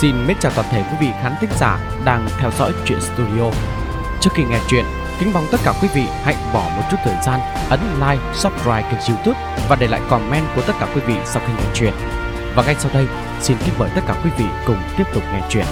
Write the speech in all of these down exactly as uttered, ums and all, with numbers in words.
Xin mến chào toàn thể quý vị khán thính giả đang theo dõi Truyện Studio. Trước khi nghe chuyện, kính mong tất cả quý vị hãy bỏ một chút thời gian ấn like, subscribe kênh YouTube và để lại comment của tất cả quý vị sau khi nghe chuyện. Và ngay sau đây, xin kính mời tất cả quý vị cùng tiếp tục nghe chuyện.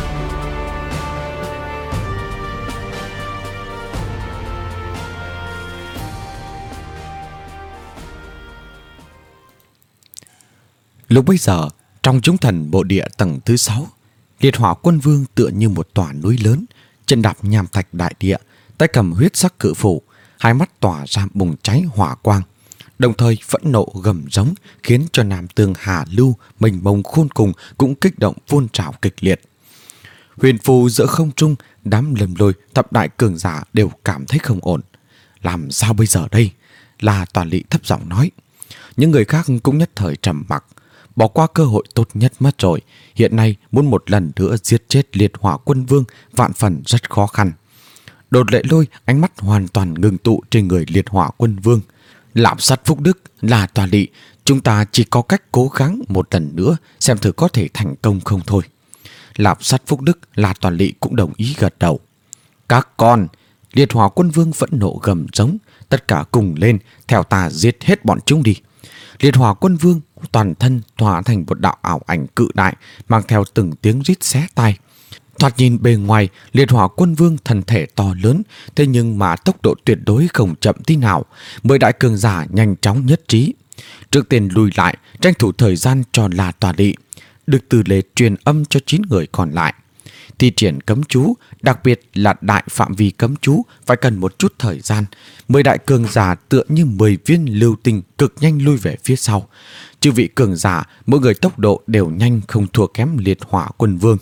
Lúc bấy giờ, trong chúng thần bộ địa tầng thứ sáu, Liệt Hỏa Quân Vương tựa như một tòa núi lớn, chân đạp nham thạch đại địa, tay cầm huyết sắc cự phủ, hai mắt tỏa ra bùng cháy hỏa quang, đồng thời phẫn nộ gầm giống, khiến cho Nam Tương Hà Lưu mênh mông khôn cùng cũng kích động phun trào kịch liệt. Huyền phù giữa không trung, đám Lâm Lôi thập đại cường giả đều cảm thấy không ổn. Làm sao bây giờ đây? Là Tòa Lị thấp giọng nói. Những người khác cũng nhất thời trầm mặc. Bỏ qua cơ hội tốt nhất mất rồi. Hiện nay muốn một lần nữa giết chết Liệt Hỏa Quân Vương vạn phần rất khó khăn. Đột Lệ Lôi ánh mắt hoàn toàn ngừng tụ trên người Liệt Hỏa Quân Vương. Lạm sát Phúc Đức, là Tòa Lị, chúng ta chỉ có cách cố gắng một lần nữa xem thử có thể thành công không thôi. Lạm sát Phúc Đức, là Tòa Lị cũng đồng ý gật đầu. Các con, Liệt Hỏa Quân Vương vẫn nộ gầm giống, tất cả cùng lên, theo ta giết hết bọn chúng đi. Liệt Hỏa Quân Vương toàn thân hóa thành một đạo ảo ảnh cự đại, mang theo từng tiếng rít xé tai. Thoạt nhìn bề ngoài, Liệt Hỏa Quân Vương thân thể to lớn, thế nhưng mà tốc độ tuyệt đối không chậm tí nào. Mười đại cường giả nhanh chóng nhất trí. Trước tiên lùi lại, tranh thủ thời gian cho là Tòa Lị, được Từ Lê truyền âm cho chín người còn lại. Thi triển cấm chú, đặc biệt là đại phạm vi cấm chú, phải cần một chút thời gian. Mười đại cường giả tựa như mười viên lưu tinh cực nhanh lui về phía sau. Chư vị cường giả, mỗi người tốc độ đều nhanh không thua kém Liệt Hỏa Quân Vương.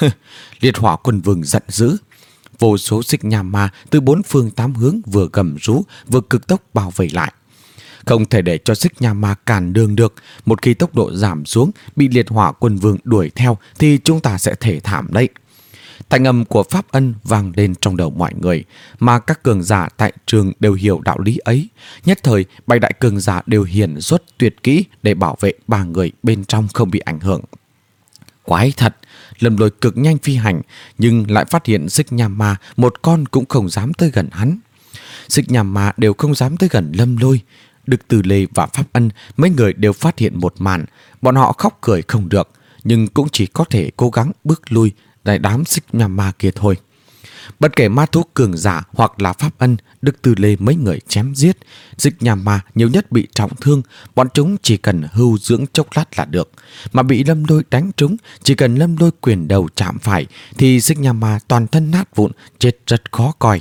Liệt Hỏa Quân Vương giận dữ. Vô số xích nham ma từ bốn phương tám hướng vừa gầm rú vừa cực tốc bao vây lại. Không thể để cho xích nham ma cản đường được. Một khi tốc độ giảm xuống, bị Liệt Hỏa Quân Vương đuổi theo thì chúng ta sẽ thể thảm đấy. Thanh âm của Pháp Ân vang lên trong đầu mọi người, mà các cường giả tại trường đều hiểu đạo lý ấy. Nhất thời, bảy đại cường giả đều hiển xuất tuyệt kỹ để bảo vệ ba người bên trong không bị ảnh hưởng. Quái thật, Lâm Lôi cực nhanh phi hành, nhưng lại phát hiện xích nham ma một con cũng không dám tới gần hắn. Xích nham ma đều không dám tới gần Lâm Lôi. Đức Từ Lê và Pháp Ân, mấy người đều phát hiện một màn. Bọn họ khóc cười không được, nhưng cũng chỉ có thể cố gắng bước lui đại đám xích nham ma kia thôi. Bất kể ma thú cường giả hoặc là Pháp Ân, Đức Từ Lê mấy người chém giết, xích nham ma nhiều nhất bị trọng thương, bọn chúng chỉ cần hưu dưỡng chốc lát là được. Mà bị Lâm Lôi đánh trúng, chỉ cần Lâm Lôi quyền đầu chạm phải thì xích nham ma toàn thân nát vụn, chết rất khó coi.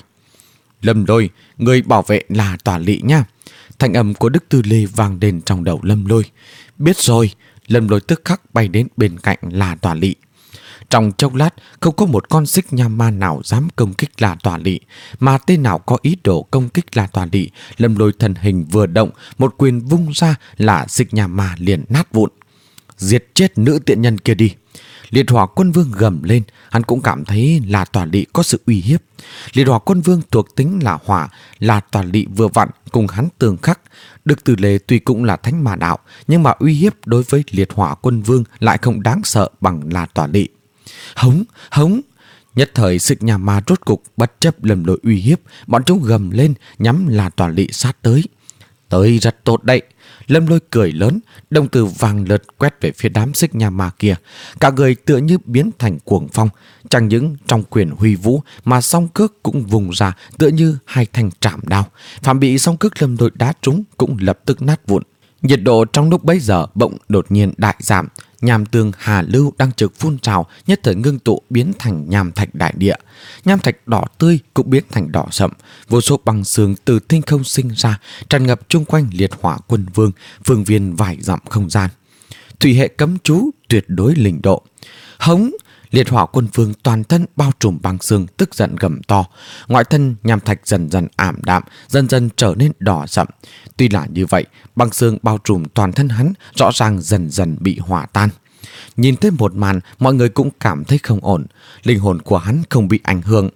Lâm Lôi, người bảo vệ là Tòa Lị nha. Thanh âm của Đức Từ Lê vang lên trong đầu Lâm Lôi. Biết rồi. Lâm Lôi tức khắc bay đến bên cạnh là Tòa Lị. Trong chốc lát, không có một con xích nham ma nào dám công kích là Tòa Lị, mà tên nào có ý đồ công kích là Tòa Lị, Lâm Lôi thân hình vừa động, một quyền vung ra là xích nham ma liền nát vụn. Giết chết nữ tiện nhân kia đi. Liệt Hỏa Quân Vương gầm lên, hắn cũng cảm thấy là Tòa Lị có sự uy hiếp. Liệt Hỏa Quân Vương thuộc tính là hỏa, là Tòa Lị vừa vặn cùng hắn tương khắc. Đức Từ Lê tuy cũng là thánh ma đạo, nhưng mà uy hiếp đối với Liệt Hỏa Quân Vương lại không đáng sợ bằng là Tòa Lị. Hống, hống. Nhất thời xích nham ma rốt cục bất chấp Lâm Lôi uy hiếp, bọn chúng gầm lên nhắm là Tòa Lị sát tới. Tới rất tốt đấy. Lâm Lôi cười lớn, đồng tử vàng lượt quét về phía đám xích nham ma kia. Cả người tựa như biến thành cuồng phong, chẳng những trong quyền huy vũ mà song cước cũng vùng ra tựa như hai thanh trảm đao. Phạm bị song cước Lâm Lôi đá trúng cũng lập tức nát vụn. Nhiệt độ trong lúc bấy giờ bỗng đột nhiên đại giảm. Nham tương Hà Lưu đang trực phun trào, nhất thời ngưng tụ biến thành nham thạch đại địa. Nham thạch đỏ tươi cũng biến thành đỏ sậm. Vô số băng sương từ tinh không sinh ra, tràn ngập chung quanh Liệt Hỏa Quân Vương, phương viên vài dặm không gian. Thủy hệ cấm chú tuyệt đối linh độ. Hống! Liệt Hỏa Quân Vương toàn thân bao trùm băng sương, tức giận gầm to. Ngoại thân nham thạch dần dần ảm đạm, dần dần trở nên đỏ sậm. Tuy là như vậy, băng sương bao trùm toàn thân hắn rõ ràng dần dần bị hòa tan. Nhìn thấy một màn, mọi người cũng cảm thấy không ổn. Linh hồn của hắn không bị ảnh hưởng.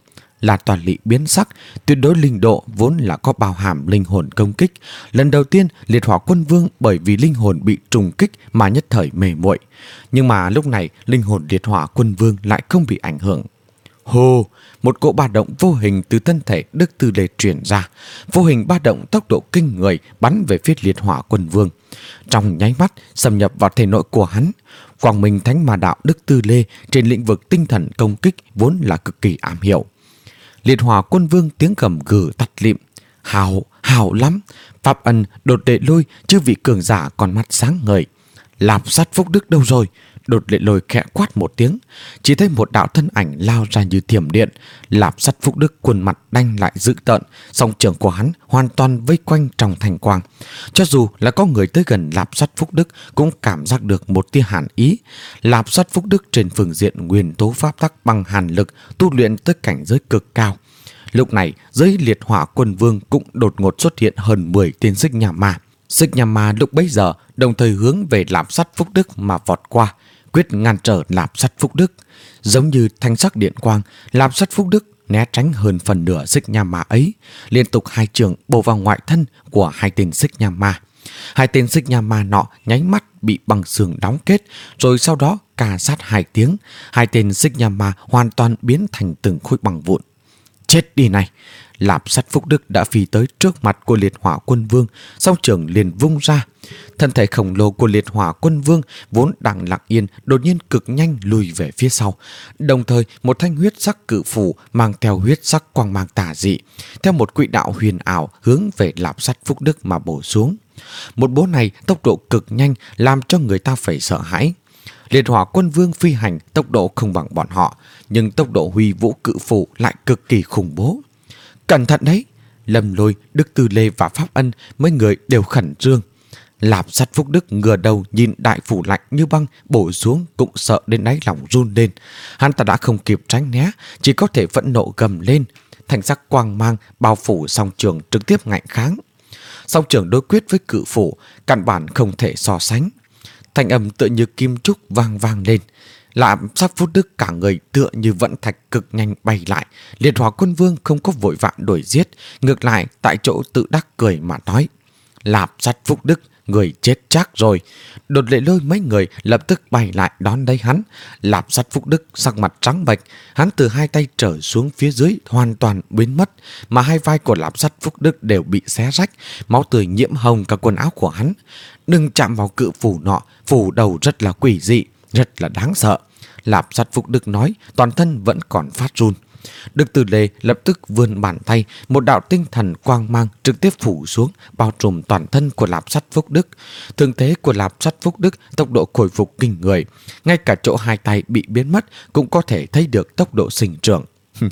là toàn lị biến sắc, tuyệt đối linh độ vốn là có bao hàm linh hồn công kích. Lần đầu tiên Liệt Hỏa Quân Vương bởi vì linh hồn bị trùng kích mà nhất thời mê muội. Nhưng mà lúc này linh hồn Liệt Hỏa Quân Vương lại không bị ảnh hưởng. Hô, một cỗ ba động vô hình từ thân thể Đức Tư Lê truyền ra. Vô hình ba động tốc độ kinh người bắn về phía Liệt Hỏa Quân Vương. Trong nháy mắt xâm nhập vào thể nội của hắn. Quang Minh Thánh Ma Đạo Đức Tư Lê trên lĩnh vực tinh thần công kích vốn là cực kỳ am hiểu. Liệt Hỏa Quân Vương tiếng gầm gừ tắt lịm. Hào, hào lắm. Pháp Ân, Đột Lệ Lôi, chư vị cường giả còn mắt sáng ngời. Lạp Sát Phúc Đức đâu rồi? Đột Lệ Lôi khẽ quát một tiếng, chỉ thấy một đạo thân ảnh lao ra như thiểm điện. Lạp Sát Phúc Đức khuôn mặt đanh lại dữ tợn, song trường của hắn hoàn toàn vây quanh trong thành quang. Cho dù là có người tới gần Lạp Sát Phúc Đức cũng cảm giác được một tia hàn ý. Lạp Sát Phúc Đức trên phương diện nguyên tố pháp tắc bằng hàn lực tu luyện tới cảnh giới cực cao. Lúc này dưới Liệt Hỏa Quân Vương cũng đột ngột xuất hiện hơn mười tên xích nhà ma. Xích nhà ma lúc bấy giờ đồng thời hướng về Lạp Sát Phúc Đức mà vọt qua, quyết ngăn trở Lạp Sát Phúc Đức. Giống như thanh sắc điện quang, Lạp Sát Phúc Đức né tránh hơn phần nửa xích nha ma ấy, liên tục hai trường bổ vào ngoại thân của hai tên xích nha ma. Hai tên xích nha ma nọ nháy mắt bị băng xương đóng kết, rồi sau đó cà sát hai tiếng, hai tên xích nha ma hoàn toàn biến thành từng khối băng vụn. Chết đi này! Lạp Sát Phúc Đức đã phi tới trước mặt của Liệt Hỏa Quân Vương, song trường liền vung ra. Thân thể khổng lồ của Liệt Hỏa Quân Vương vốn đang lặng yên đột nhiên cực nhanh lùi về phía sau. Đồng thời một thanh huyết sắc cự phủ mang theo huyết sắc quang mang tà dị, theo một quỹ đạo huyền ảo hướng về Lạp Sát Phúc Đức mà bổ xuống. Một bố này tốc độ cực nhanh làm cho người ta phải sợ hãi. Liệt Hỏa Quân Vương phi hành tốc độ không bằng bọn họ, nhưng tốc độ huy vũ cự phủ lại cực kỳ khủng bố. Cẩn thận đấy! Lâm Lôi, Đức Tư Lê và Pháp Ân mấy người đều khẩn trương. Lạp Sát Phúc Đức ngửa đầu nhìn đại phủ lạnh như băng bổ xuống cũng sợ đến đáy lòng run lên. Hắn ta đã không kịp tránh né, chỉ có thể phẫn nộ gầm lên. Thành sắc quang mang bao phủ song trường trực tiếp ngạnh kháng. Song trường đối quyết với cự phủ căn bản không thể so sánh. Thanh âm tựa như kim trúc vang vang lên. Lạp Sát Phúc Đức cả người tựa như vận thạch cực nhanh bay lại. Liệt Hỏa Quân Vương không có vội vã đuổi giết, ngược lại tại chỗ tự đắc cười mà nói: Lạp Sát Phúc Đức, người chết chắc rồi. Đột Lệ Lôi mấy người lập tức bay lại đón lấy hắn. Lạp Sát Phúc Đức sắc mặt trắng bệch, hắn từ hai tay trở xuống phía dưới hoàn toàn biến mất, mà hai vai của Lạp Sát Phúc Đức đều bị xé rách, máu tươi nhiễm hồng cả quần áo của hắn. Đừng chạm vào cự phủ nọ, phủ đầu rất là quỷ dị, rất là đáng sợ. Lạp Sát Phúc Đức nói, toàn thân vẫn còn phát run. Đức Tư Lê lập tức vươn bàn tay, một đạo tinh thần quang mang trực tiếp phủ xuống, bao trùm toàn thân của Lạp Sát Phúc Đức. Thương thế của Lạp Sát Phúc Đức tốc độ khôi phục kinh người, ngay cả chỗ hai tay bị biến mất cũng có thể thấy được tốc độ sinh trưởng.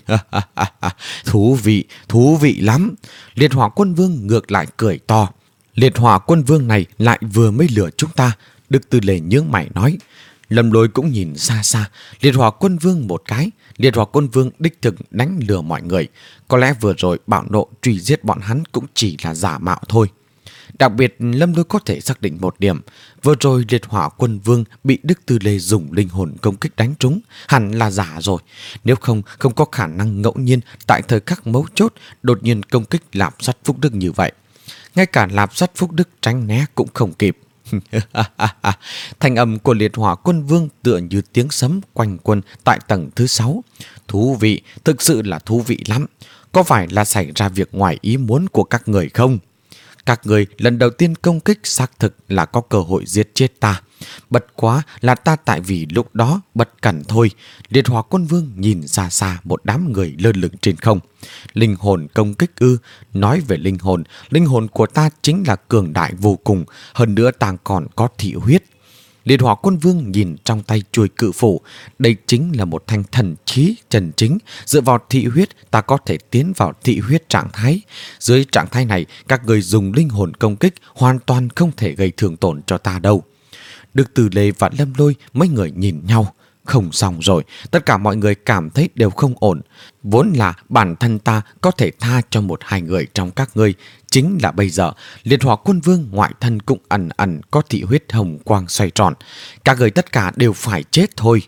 Thú vị, thú vị lắm. Liệt Hỏa Quân Vương ngược lại cười to. Liệt Hỏa Quân Vương này lại vừa mới lừa chúng ta. Đức Tư Lê nhướng mày nói. Lâm Lôi cũng nhìn xa xa Liệt Hỏa Quân Vương một cái. Liệt Hỏa Quân Vương đích thực đánh lừa mọi người. Có lẽ vừa rồi bạo nộ truy giết bọn hắn cũng chỉ là giả mạo thôi. Đặc biệt Lâm Lôi có thể xác định một điểm. Vừa rồi Liệt Hỏa Quân Vương bị Đức Tư Lê dùng linh hồn công kích đánh trúng, hẳn là giả rồi. Nếu không, không có khả năng ngẫu nhiên tại thời khắc mấu chốt đột nhiên công kích Lạp Sát Phúc Đức như vậy. Ngay cả Lạp Sát Phúc Đức tránh né cũng không kịp. Thanh âm của Liệt Hỏa Quân Vương tựa như tiếng sấm quanh quần tại tầng thứ sáu. Thú vị, thực sự là thú vị lắm. Có phải là xảy ra việc ngoài ý muốn của các người không? Các người lần đầu tiên công kích xác thực là có cơ hội giết chết ta. Bất quá là ta tại vì lúc đó bất cẩn thôi. Liệt Hỏa Quân Vương nhìn xa xa một đám người lơ lửng trên không. Linh hồn công kích ư? Nói về linh hồn, linh hồn của ta chính là cường đại vô cùng. Hơn nữa ta còn có thị huyết. Liệt Hỏa Quân Vương nhìn trong tay chuôi cự phủ. Đây chính là một thanh thần trí chân chính. Dựa vào thị huyết ta có thể tiến vào thị huyết trạng thái. Dưới trạng thái này các người dùng linh hồn công kích hoàn toàn không thể gây thương tổn cho ta đâu. Đức Tư Lê và Lâm Lôi mấy người nhìn nhau. Không xong rồi, tất cả mọi người cảm thấy đều không ổn. Vốn là bản thân ta có thể tha cho một hai người trong các ngươi. Chính là bây giờ Liệt Hỏa Quân Vương ngoại thân cũng ẩn ẩn có thị huyết hồng quang xoay tròn. Các người tất cả đều phải chết thôi.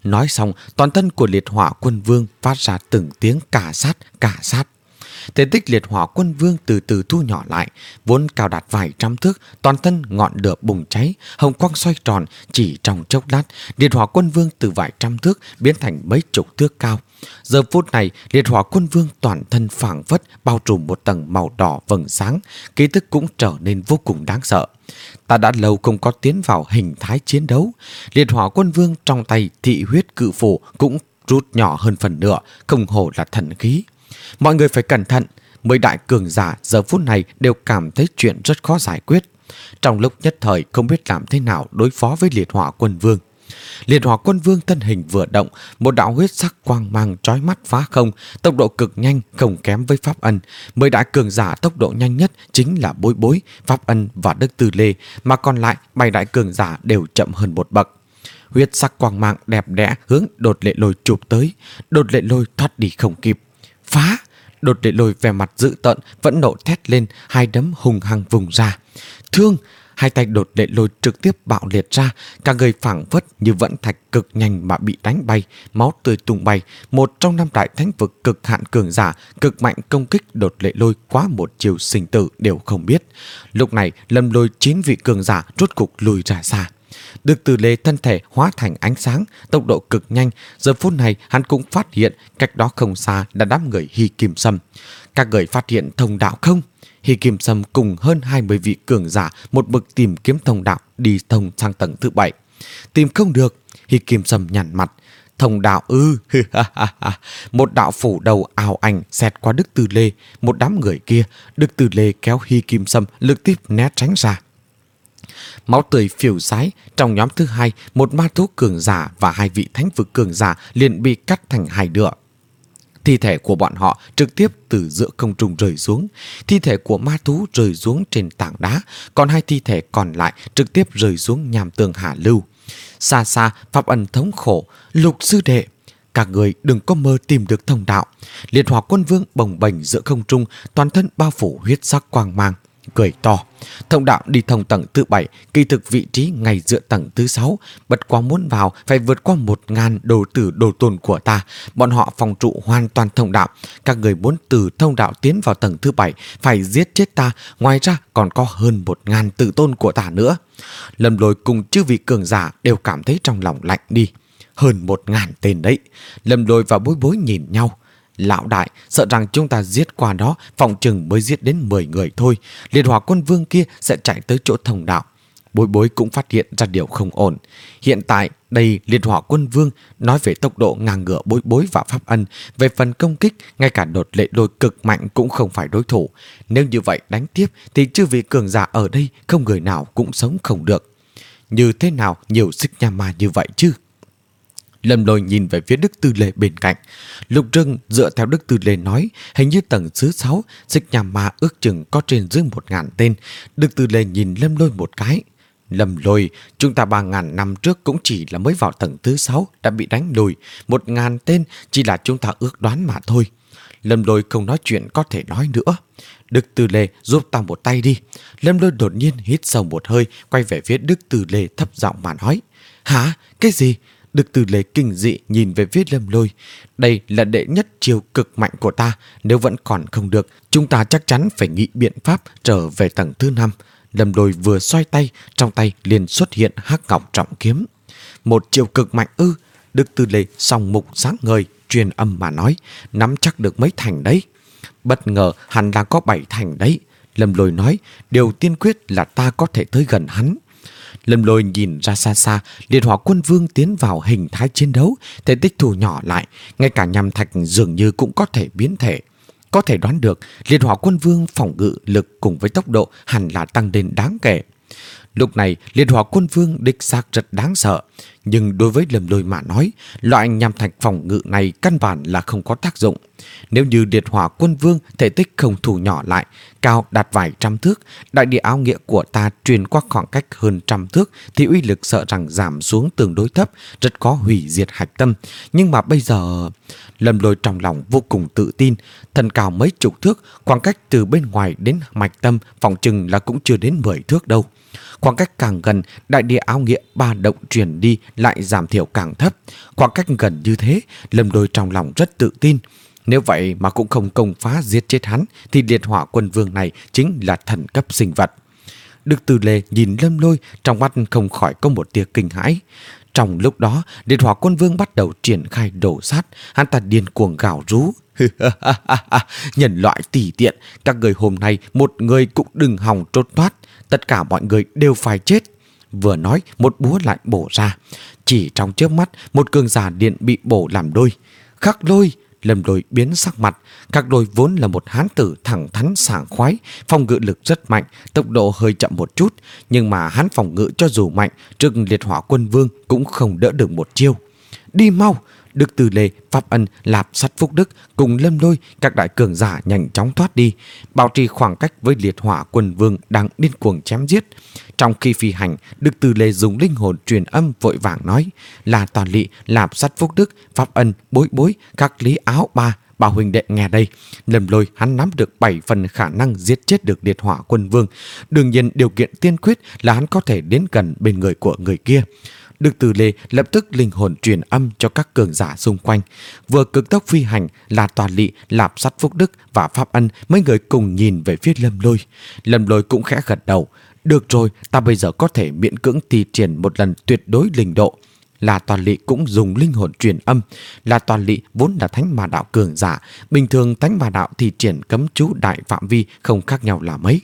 Nói xong, toàn thân của liệt hỏa quân vương phát ra từng tiếng cà sát, cà sát. Thể tích liệt hỏa quân vương từ từ thu nhỏ lại, vốn cao đạt vài trăm thước, toàn thân ngọn lửa bùng cháy, hồng quang xoay tròn. Chỉ trong chốc lát, liệt hỏa quân vương từ vài trăm thước biến thành mấy chục thước cao. Giờ phút này, liệt hỏa quân vương toàn thân phảng phất bao trùm một tầng màu đỏ vầng sáng, khí tức cũng trở nên vô cùng đáng sợ. Ta đã lâu không có tiến vào hình thái chiến đấu. Liệt hỏa quân vương trong tay thị huyết cự phủ cũng rút nhỏ hơn phần nửa, không hổ là thần khí. Mọi người phải cẩn thận, mười đại cường giả giờ phút này đều cảm thấy chuyện rất khó giải quyết. Trong lúc nhất thời không biết làm thế nào đối phó với liệt hỏa quân vương. Liệt hỏa quân vương thân hình vừa động, một đạo huyết sắc quang mang chói mắt phá không, tốc độ cực nhanh không kém với Pháp Ân. Mười đại cường giả tốc độ nhanh nhất chính là Bối Bối, Pháp Ân và Đức Tư Lê, mà còn lại bảy đại cường giả đều chậm hơn một bậc. Huyết sắc quang mang đẹp đẽ hướng Đột Lệ Lôi chụp tới. Đột Lệ Lôi thoát đi không kịp. Phá! Đột Lệ Lôi vẻ mặt dữ tợn, vẫn nộ thét lên, hai đấm hùng hăng vùng ra. Thương! Hai tay Đột Lệ Lôi trực tiếp bạo liệt ra, cả người phảng phất như vẫn thạch cực nhanh mà bị đánh bay, máu tươi tung bay. Một trong năm đại thánh vực cực hạn cường giả, cực mạnh công kích Đột Lệ Lôi quá một chiều sinh tử đều không biết. Lúc này, Lâm Lôi chín vị cường giả rốt cục lùi ra xa. Đức Từ Lê thân thể hóa thành ánh sáng, tốc độ cực nhanh. Giờ phút này hắn cũng phát hiện cách đó không xa là đám người Hy Kim Sâm. Các người phát hiện thông đạo không? Hy Kim Sâm cùng hơn hai mươi vị cường giả một mực tìm kiếm thông đạo đi thông sang tầng thứ bảy. Tìm không được, Hy Kim Sâm nhăn mặt. Thông đạo ư? Một đạo phủ đầu ảo ảnh xẹt qua Đức Từ Lê. Một đám người kia, Đức Từ Lê kéo Hy Kim Sâm lực tiếp né tránh ra. Máu tươi phiêu sái. Trong nhóm thứ hai, một ma thú cường giả và hai vị thánh vực cường giả liền bị cắt thành hai nửa. Thi thể của bọn họ trực tiếp từ giữa không trung rơi xuống. Thi thể của ma thú rơi xuống trên tảng đá, còn hai thi thể còn lại trực tiếp rơi xuống nham tường hạ lưu. Xa xa, Pháp Ân thống khổ. Lục sư đệ, các người đừng có mơ tìm được thông đạo. Liệt hỏa quân vương bồng bềnh giữa không trung, toàn thân bao phủ huyết sắc quang mang, cười to. Thông đạo đi thông tầng thứ bảy, kỳ thực vị trí ngay giữa tầng thứ sáu. Bất quá muốn vào phải vượt qua một ngàn đồ tử đồ tôn của ta. Bọn họ phòng trụ hoàn toàn thông đạo. Các người muốn từ thông đạo tiến vào tầng thứ bảy phải giết chết ta. Ngoài ra còn có hơn một ngàn tử tôn của ta nữa. Lâm Lôi cùng chư vị cường giả đều cảm thấy trong lòng lạnh đi. Hơn một ngàn tên đấy. Lâm Lôi và Bối Bối nhìn nhau. Lão đại, sợ rằng chúng ta giết qua đó phòng chừng mới giết đến mười người thôi. Liệt hỏa quân vương kia sẽ chạy tới chỗ thông đạo. Bối Bối cũng phát hiện ra điều không ổn. Hiện tại đây liệt hỏa quân vương nói về tốc độ ngang ngửa Bối Bối và Pháp Ân. Về phần công kích, ngay cả Đột Lệ Lôi cực mạnh cũng không phải đối thủ. Nếu như vậy đánh tiếp thì chư vị cường giả ở đây không người nào cũng sống không được. Như thế nào nhiều xích nha ma như vậy chứ? Lâm Lôi nhìn về phía Đức Tư Lê bên cạnh. Lục Trưng dựa theo Đức Tư Lê nói, hình như tầng thứ sáu, xích nha ma ước chừng có trên dưới một ngàn tên. Đức Tư Lê nhìn Lâm Lôi một cái. Lâm Lôi, chúng ta ba ngàn năm trước cũng chỉ là mới vào tầng thứ sáu đã bị đánh lùi. Một ngàn tên chỉ là chúng ta ước đoán mà thôi. Lâm Lôi không nói chuyện có thể nói nữa. Đức Tư Lê giúp ta một tay đi. Lâm Lôi đột nhiên hít sâu một hơi, quay về phía Đức Tư Lê thấp giọng mà nói. Hả? Cái gì? Đức Tư Lê kinh dị nhìn về phía Lâm Lôi. Đây là đệ nhất chiêu cực mạnh của ta. Nếu vẫn còn không được, chúng ta chắc chắn phải nghĩ biện pháp trở về tầng thứ năm. Lâm Lôi vừa xoay tay, trong tay liền xuất hiện hắc ngọc trọng kiếm. Một chiêu cực mạnh ư? Đức Tư Lê song mục sáng ngời, truyền âm mà nói. Nắm chắc được mấy thành đấy? Bất ngờ hẳn là có bảy thành đấy. Lâm Lôi nói, điều tiên quyết là ta có thể tới gần hắn. Lâm Lôi nhìn ra xa xa, liệt hỏa quân vương tiến vào hình thái chiến đấu, thể tích thu nhỏ lại, ngay cả nham thạch dường như cũng có thể biến thể. Có thể đoán được, liệt hỏa quân vương phòng ngự lực cùng với tốc độ hẳn là tăng lên đáng kể. Lúc này, liệt hỏa quân vương đích xác rất đáng sợ, nhưng đối với Lâm Lôi mà nói, loại nham thạch phòng ngự này căn bản là không có tác dụng. Nếu như liệt hỏa quân vương thể tích không thu nhỏ lại, cao đạt vài trăm thước, đại địa áo nghĩa của ta truyền qua khoảng cách hơn trăm thước thì uy lực sợ rằng giảm xuống tương đối thấp, rất có hủy diệt hạch tâm. Nhưng mà bây giờ, Lâm Lôi trong lòng vô cùng tự tin, thân cao mấy chục thước, khoảng cách từ bên ngoài đến mạch tâm phòng chừng là cũng chưa đến mười thước đâu. Khoảng cách càng gần, đại địa áo nghĩa ba động truyền đi lại giảm thiểu càng thấp. Khoảng cách gần như thế, Lâm Lôi trong lòng rất tự tin. Nếu vậy mà cũng không công phá giết chết hắn thì liệt hỏa quân vương này chính là thần cấp sinh vật. Đức Từ Lê nhìn Lâm Lôi, trong mắt không khỏi có một tia kinh hãi. Trong lúc đó, liệt hỏa quân vương bắt đầu triển khai đổ sát. Hắn ta điên cuồng gào rú. Nhân loại tỉ tiện, các người hôm nay một người cũng đừng hòng trốn thoát. Tất cả mọi người đều phải chết. Vừa nói, một búa lại bổ ra. Chỉ trong chớp mắt, một cường giả điện bị bổ làm đôi. Khắc Lôi. Lâm Lôi biến sắc mặt. Khắc Lôi vốn là một hán tử thẳng thắn sảng khoái, phòng ngự lực rất mạnh, tốc độ hơi chậm một chút, nhưng mà hắn phòng ngự cho dù mạnh, trước liệt hỏa quân vương cũng không đỡ được một chiêu. Đi mau! Đức Từ Lê, Pháp Ân, Lạp Sắt Phúc Đức cùng Lâm Lôi, các đại cường giả nhanh chóng thoát đi, bảo trì khoảng cách với liệt hỏa quân vương đang điên cuồng chém giết. Trong khi phi hành, Đức Từ Lê dùng linh hồn truyền âm vội vàng nói: là Toàn Lị, Lạp Sắt Phúc Đức, Pháp Ân, Bối Bối, các Lý Áo Ba, bảo huynh đệ nghe đây. Lâm Lôi hắn nắm được bảy phần khả năng giết chết được liệt hỏa quân vương. Đương nhiên điều kiện tiên quyết là hắn có thể đến gần bên người của người kia. Đức Từ Lê lập tức linh hồn truyền âm cho các cường giả xung quanh. Vừa cực tốc phi hành, là Toàn Lị, Lạp Sắt Phúc Đức và Pháp Ân mấy người cùng nhìn về phía Lâm Lôi. Lâm Lôi cũng khẽ gật đầu. Được rồi, ta bây giờ có thể miễn cưỡng thi triển một lần tuyệt đối linh độ. Là Toàn Lị cũng dùng linh hồn truyền âm. Là Toàn Lị vốn là thánh ma đạo cường giả. Bình thường thánh ma đạo thi triển cấm chú đại phạm vi không khác nhau là mấy.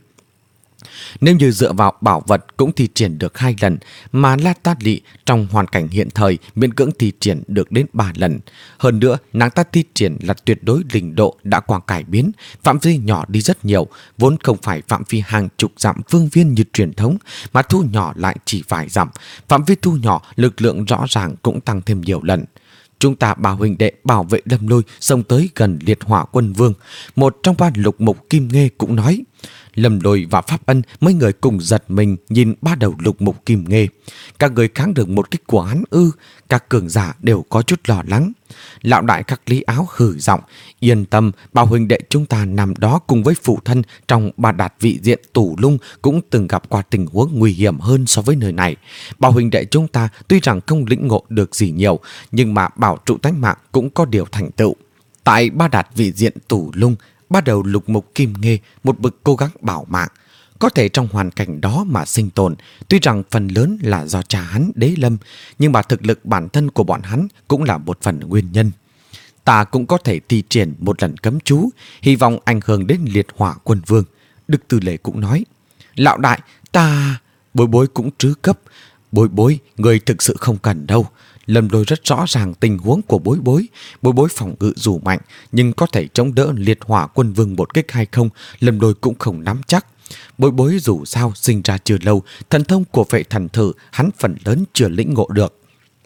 Nếu như dựa vào bảo vật cũng thi triển được hai lần, mà La Ta Lị trong hoàn cảnh hiện thời miễn cưỡng thi triển được đến ba lần. Hơn nữa, nàng ta thi triển là tuyệt đối linh độ đã qua cải biến, phạm vi nhỏ đi rất nhiều, vốn không phải phạm vi hàng chục dặm phương viên như truyền thống, mà thu nhỏ lại chỉ vài dặm. Phạm vi thu nhỏ, lực lượng rõ ràng cũng tăng thêm nhiều lần. Chúng ta ba huynh đệ bảo vệ Lâm Lôi xông tới gần liệt hỏa quân vương. Một trong ba lục mục Kim Nghê cũng nói. Lâm Lôi và Pháp Ân mấy người cùng giật mình nhìn ba đầu lục mục Kim Nghê. Các người kháng được một kích của hắn ư? Các cường giả đều có chút lo lắng. Lão đại Khắc Lý Áo hử giọng: yên tâm, bao huynh đệ chúng ta nằm đó cùng với phụ thân trong Ba Đạt vị diện Tù Lung cũng từng gặp qua tình huống nguy hiểm hơn so với nơi này. Bao huynh đệ chúng ta tuy rằng không lĩnh ngộ được gì nhiều, nhưng mà bảo trụ tánh mạng cũng có điều thành tựu. Tại Ba Đạt vị diện Tù Lung, ba đầu lục mục Kim Nghê một bực cố gắng bảo mạng, có thể trong hoàn cảnh đó mà sinh tồn. Tuy rằng phần lớn là do cha hắn Đế Lâm, nhưng mà thực lực bản thân của bọn hắn cũng là một phần nguyên nhân. Ta cũng có thể thi triển một lần cấm chú, hy vọng ảnh hưởng đến liệt hỏa quân vương. Đức Từ Lê cũng nói: lão đại, ta... Bối Bối cũng trứ cấp: Bối Bối, người thực sự không cần đâu. Lâm Lôi rất rõ ràng tình huống của Bối Bối. Bối Bối phòng ngự dù mạnh, nhưng có thể chống đỡ liệt hỏa quân vương một kích hay không, Lâm Lôi cũng không nắm chắc. Bối Bối dù sao sinh ra chưa lâu, thần thông của Vệ Thần Thử hắn phần lớn chưa lĩnh ngộ được.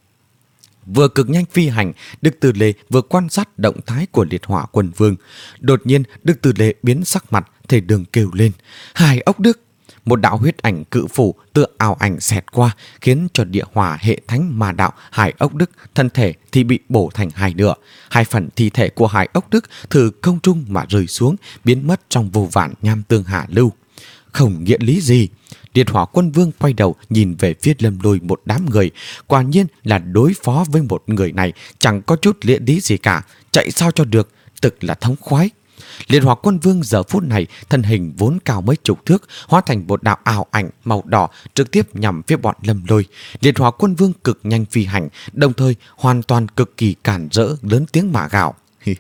Vừa cực nhanh phi hành, Đức Từ Lê vừa quan sát động thái của liệt hỏa quân vương. Đột nhiên, Đức Từ Lê biến sắc mặt, thể đường kêu lên: Hải Ốc Đức! Một đạo huyết ảnh cự phủ tựa ảo ảnh xẹt qua, khiến cho địa hỏa hệ thánh ma đạo Hải Ốc Đức thân thể thì bị bổ thành hai nửa. Hai phần thi thể của Hải Ốc Đức từ không trung mà rơi xuống, biến mất trong vô vàn nham tương hạ lưu. Không nghĩa lý gì. Liệt hỏa quân vương quay đầu nhìn về phía Lâm Lôi một đám người. Quả nhiên là đối phó với một người này chẳng có chút nghĩa lý gì cả. Chạy sao cho được, thực là thống khoái. Liệt hỏa quân vương giờ phút này thân hình vốn cao mấy chục thước, hóa thành một đạo ảo ảnh màu đỏ trực tiếp nhằm phía bọn Lâm Lôi. Liệt hỏa quân vương cực nhanh phi hành, đồng thời hoàn toàn cực kỳ cản rỡ, lớn tiếng mà gào: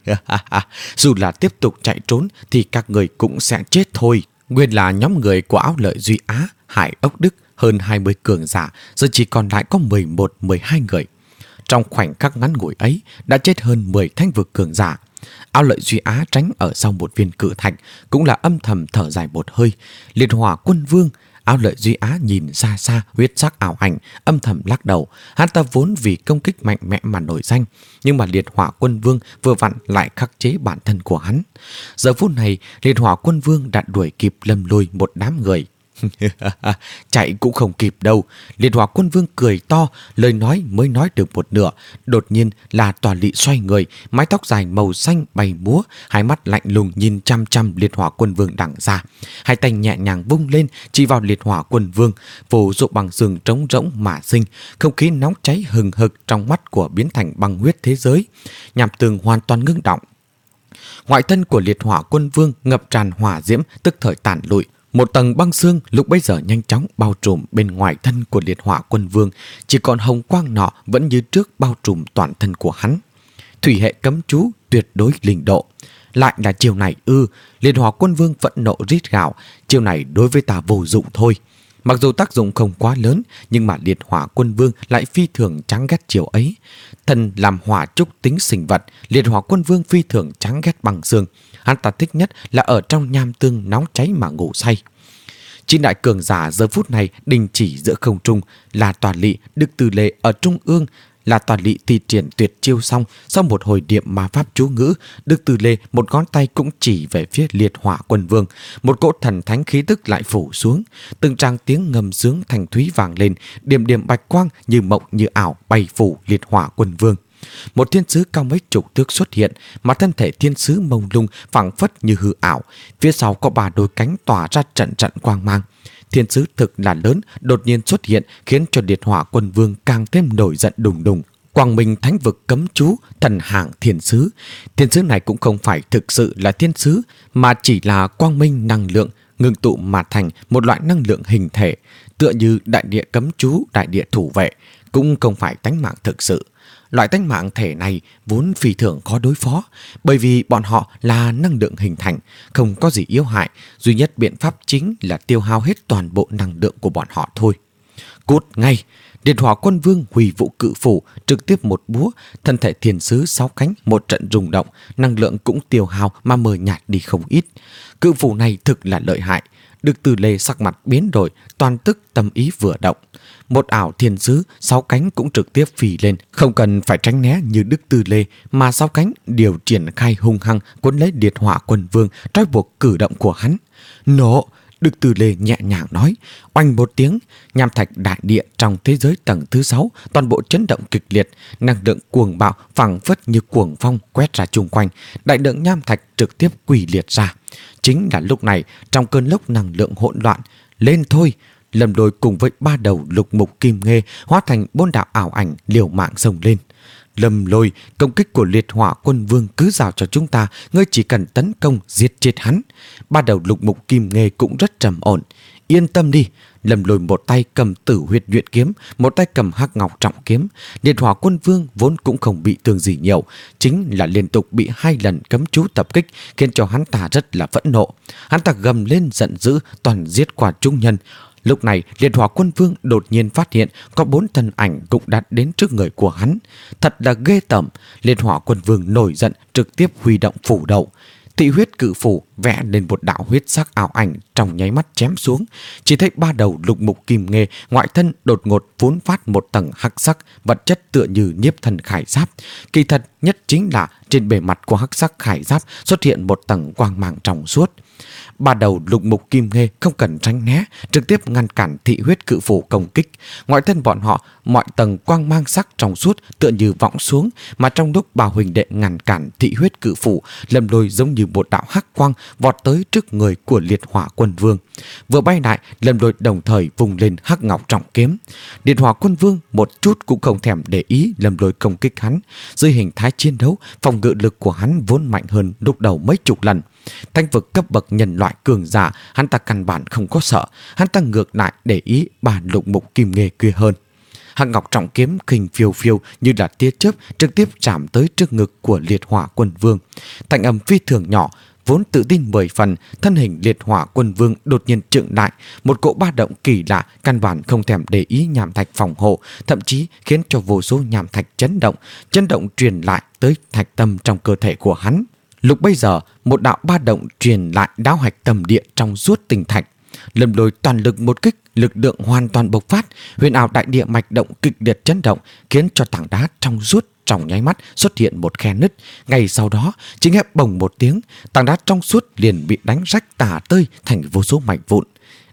dù là tiếp tục chạy trốn thì các người cũng sẽ chết thôi. Nguyên là nhóm người của Áo Lợi Duy Á, Hải Ốc Đức hơn hai mươi cường giả, giờ chỉ còn lại có mười một mười hai người. Trong khoảnh khắc ngắn ngủi ấy đã chết hơn mười thánh vực cường giả. Áo Lợi Duy Á tránh ở sau một viên cự thạch, cũng là âm thầm thở dài một hơi. Liệt hỏa quân vương, Áo Lợi Duy Á nhìn xa xa huyết sắc ảo ảnh, âm thầm lắc đầu. Hắn ta vốn vì công kích mạnh mẽ mà nổi danh, nhưng mà liệt hỏa quân vương vừa vặn lại khắc chế bản thân của hắn. Giờ phút này, liệt hỏa quân vương đã đuổi kịp Lâm Lôi một đám người. Chạy cũng không kịp đâu. Liệt Hỏa Quân Vương cười to, lời nói mới nói được một nửa, đột nhiên là Tòa Lị xoay người, mái tóc dài màu xanh bay múa, hai mắt lạnh lùng nhìn chăm chăm Liệt Hỏa Quân Vương đằng ra. Hai tay nhẹ nhàng vung lên chỉ vào Liệt Hỏa Quân Vương, vô dụng bằng xương trống rỗng mà sinh, không khí nóng cháy hừng hực trong mắt của biến thành băng huyết thế giới. Nham tường hoàn toàn ngưng động. Ngoại thân của Liệt Hỏa Quân Vương ngập tràn hỏa diễm, tức thời tản lụi. Một tầng băng xương lúc bấy giờ nhanh chóng bao trùm bên ngoài thân của Liệt Hỏa Quân Vương, chỉ còn hồng quang nọ vẫn như trước bao trùm toàn thân của hắn. Thủy hệ cấm chú tuyệt đối linh độ. Lại là chiều này ư? Liệt Hỏa Quân Vương vẫn nộ rít gào, chiều này đối với ta vô dụng thôi. Mặc dù tác dụng không quá lớn, nhưng mà Liệt Hỏa Quân Vương lại phi thường chán ghét chiều ấy. Thần làm hỏa trúc tính sinh vật, Liệt Hỏa Quân Vương phi thường chán ghét bằng xương. Hắn ta thích nhất là ở trong nham tương nóng cháy mà ngủ say. Chín đại cường giả giờ phút này đình chỉ giữa không trung, là Tòa Lị, Đức Từ Lệ ở trung ương. Là Tòa Lị thi triển tuyệt chiêu xong, sau một hồi niệm ma pháp chú ngữ, Đức Từ Lệ một ngón tay cũng chỉ về phía Liệt Hỏa Quân Vương. Một cỗ thần thánh khí tức lại phủ xuống, từng tràng tiếng ngâm sướng thành thúy vang lên, điểm điểm bạch quang như mộng như ảo bay phủ Liệt Hỏa Quân Vương. Một thiên sứ cao mấy chục thước xuất hiện, mà thân thể thiên sứ mông lung phảng phất như hư ảo, phía sau có ba đôi cánh tỏa ra trận trận quang mang. Thiên sứ thực là lớn, đột nhiên xuất hiện khiến cho Liệt Hỏa Quân Vương càng thêm nổi giận đùng đùng. Quang Minh Thánh Vực cấm chú, thần hàng thiên sứ. Thiên sứ này cũng không phải thực sự là thiên sứ, mà chỉ là quang minh năng lượng ngưng tụ mà thành một loại năng lượng hình thể, tựa như đại địa cấm chú, đại địa thủ vệ, cũng không phải tánh mạng thực sự. Loại tánh mạng thể này vốn phi thường khó đối phó, bởi vì bọn họ là năng lượng hình thành, không có gì yếu hại, duy nhất biện pháp chính là tiêu hao hết toàn bộ năng lượng của bọn họ thôi. Cút ngay! Liệt Hỏa Quân Vương hủy vũ cự phủ, trực tiếp một búa, thân thể thiên sứ sáu cánh một trận rung động, năng lượng cũng tiêu hao mà mờ nhạt đi không ít. Cự phủ này thực là lợi hại. Đức Từ Lê sắc mặt biến đổi, toàn tức tâm ý vừa động. Một ảo thiên sứ sáu cánh cũng trực tiếp phì lên, không cần phải tránh né như Đức Từ Lê, mà sáu cánh đều triển khai hung hăng cuốn lấy Liệt Hỏa Quân Vương, trói buộc cử động của hắn. Nổ! Đức Từ Lê nhẹ nhàng nói, oanh một tiếng, nham thạch đại địa trong thế giới tầng thứ sáu toàn bộ chấn động kịch liệt, năng lượng cuồng bạo phảng phất như cuồng phong quét ra chung quanh, đại lượng nham thạch trực tiếp quỳ liệt ra. Chính là lúc này, trong cơn lốc năng lượng hỗn loạn, lên thôi! Lâm Lôi cùng với ba đầu lục mục kim nghê hóa thành bốn đạo ảo ảnh liều mạng xông lên. Lâm Lôi, công kích của Liệt Hỏa Quân Vương cứ giao cho chúng ta, ngươi chỉ cần tấn công giết chết hắn. Ba đầu lục mục kim nghê cũng rất trầm ổn. Yên tâm đi. Lâm Lôi một tay cầm Tử Huyết Nhuyễn kiếm, một tay cầm Hắc Ngọc Trọng kiếm. Liệt Hỏa Quân Vương vốn cũng không bị thương gì nhiều, chính là liên tục bị hai lần cấm chú tập kích, khiến cho hắn ta rất là phẫn nộ. Hắn ta gầm lên giận dữ, toàn giết qua chúng nhân. Lúc này, Liệt Hỏa Quân Vương đột nhiên phát hiện có bốn thân ảnh cũng đã đến trước người của hắn. Thật là ghê tởm. Liệt Hỏa Quân Vương nổi giận, trực tiếp huy động phủ đầu. Thị huyết cự phủ vẽ lên một đạo huyết sắc ảo ảnh, trong nháy mắt chém xuống. Chỉ thấy ba đầu lục mục kim nghê ngoại thân đột ngột phún phát một tầng hắc sắc vật chất tựa như nhiếp thần khải giáp. Kỳ thật nhất chính là trên bề mặt của hắc sắc khải giáp xuất hiện một tầng quang mang trong suốt. Ba đầu lục mục kim nghê không cần tránh né, trực tiếp ngăn cản thị huyết cự phủ công kích. Ngoại thân bọn họ mọi tầng quang mang sắc trong suốt tựa như võng xuống, mà trong lúc bà huỳnh đệ ngăn cản thị huyết cự phủ, Lâm Lôi giống như một đạo hắc quang vọt tới trước người của Liệt Hỏa Quân Vương. Vừa bay lại, Lâm Lôi đồng thời vùng lên Hắc Ngọc Trọng kiếm. Liệt Hỏa Quân Vương một chút cũng không thèm để ý Lâm Lôi công kích hắn. Dưới hình thái chiến đấu, phòng ngự lực của hắn vốn mạnh hơn lúc đầu mấy chục lần. Thánh vực cấp bậc nhân loại cường giả, hắn ta căn bản không có sợ, hắn ta ngược lại để ý bà lục mục kim nghê kia hơn. Hắc Ngọc Trọng kiếm khinh phiêu phiêu như là tia chớp trực tiếp chạm tới trước ngực của Liệt Hỏa Quân Vương. Thanh âm phi thường nhỏ, vốn tự tin mười phần, thân hình Liệt Hỏa Quân Vương đột nhiên trượng lại, một cỗ ba động kỳ lạ căn bản không thèm để ý nham thạch phòng hộ, thậm chí khiến cho vô số nham thạch chấn động, chấn động truyền lại tới thạch tâm trong cơ thể của hắn. Lúc bây giờ, một đạo ba động truyền lại đáo hạch tầm địa trong suốt tinh thạch. Lâm Lôi toàn lực một kích, lực lượng hoàn toàn bộc phát, huyền ảo đại địa mạch động kịch liệt chấn động, khiến cho tảng đá trong suốt trong nháy mắt xuất hiện một khe nứt. Ngay sau đó, chỉ nghe bồng một tiếng, tảng đá trong suốt liền bị đánh rách tả tơi thành vô số mảnh vụn.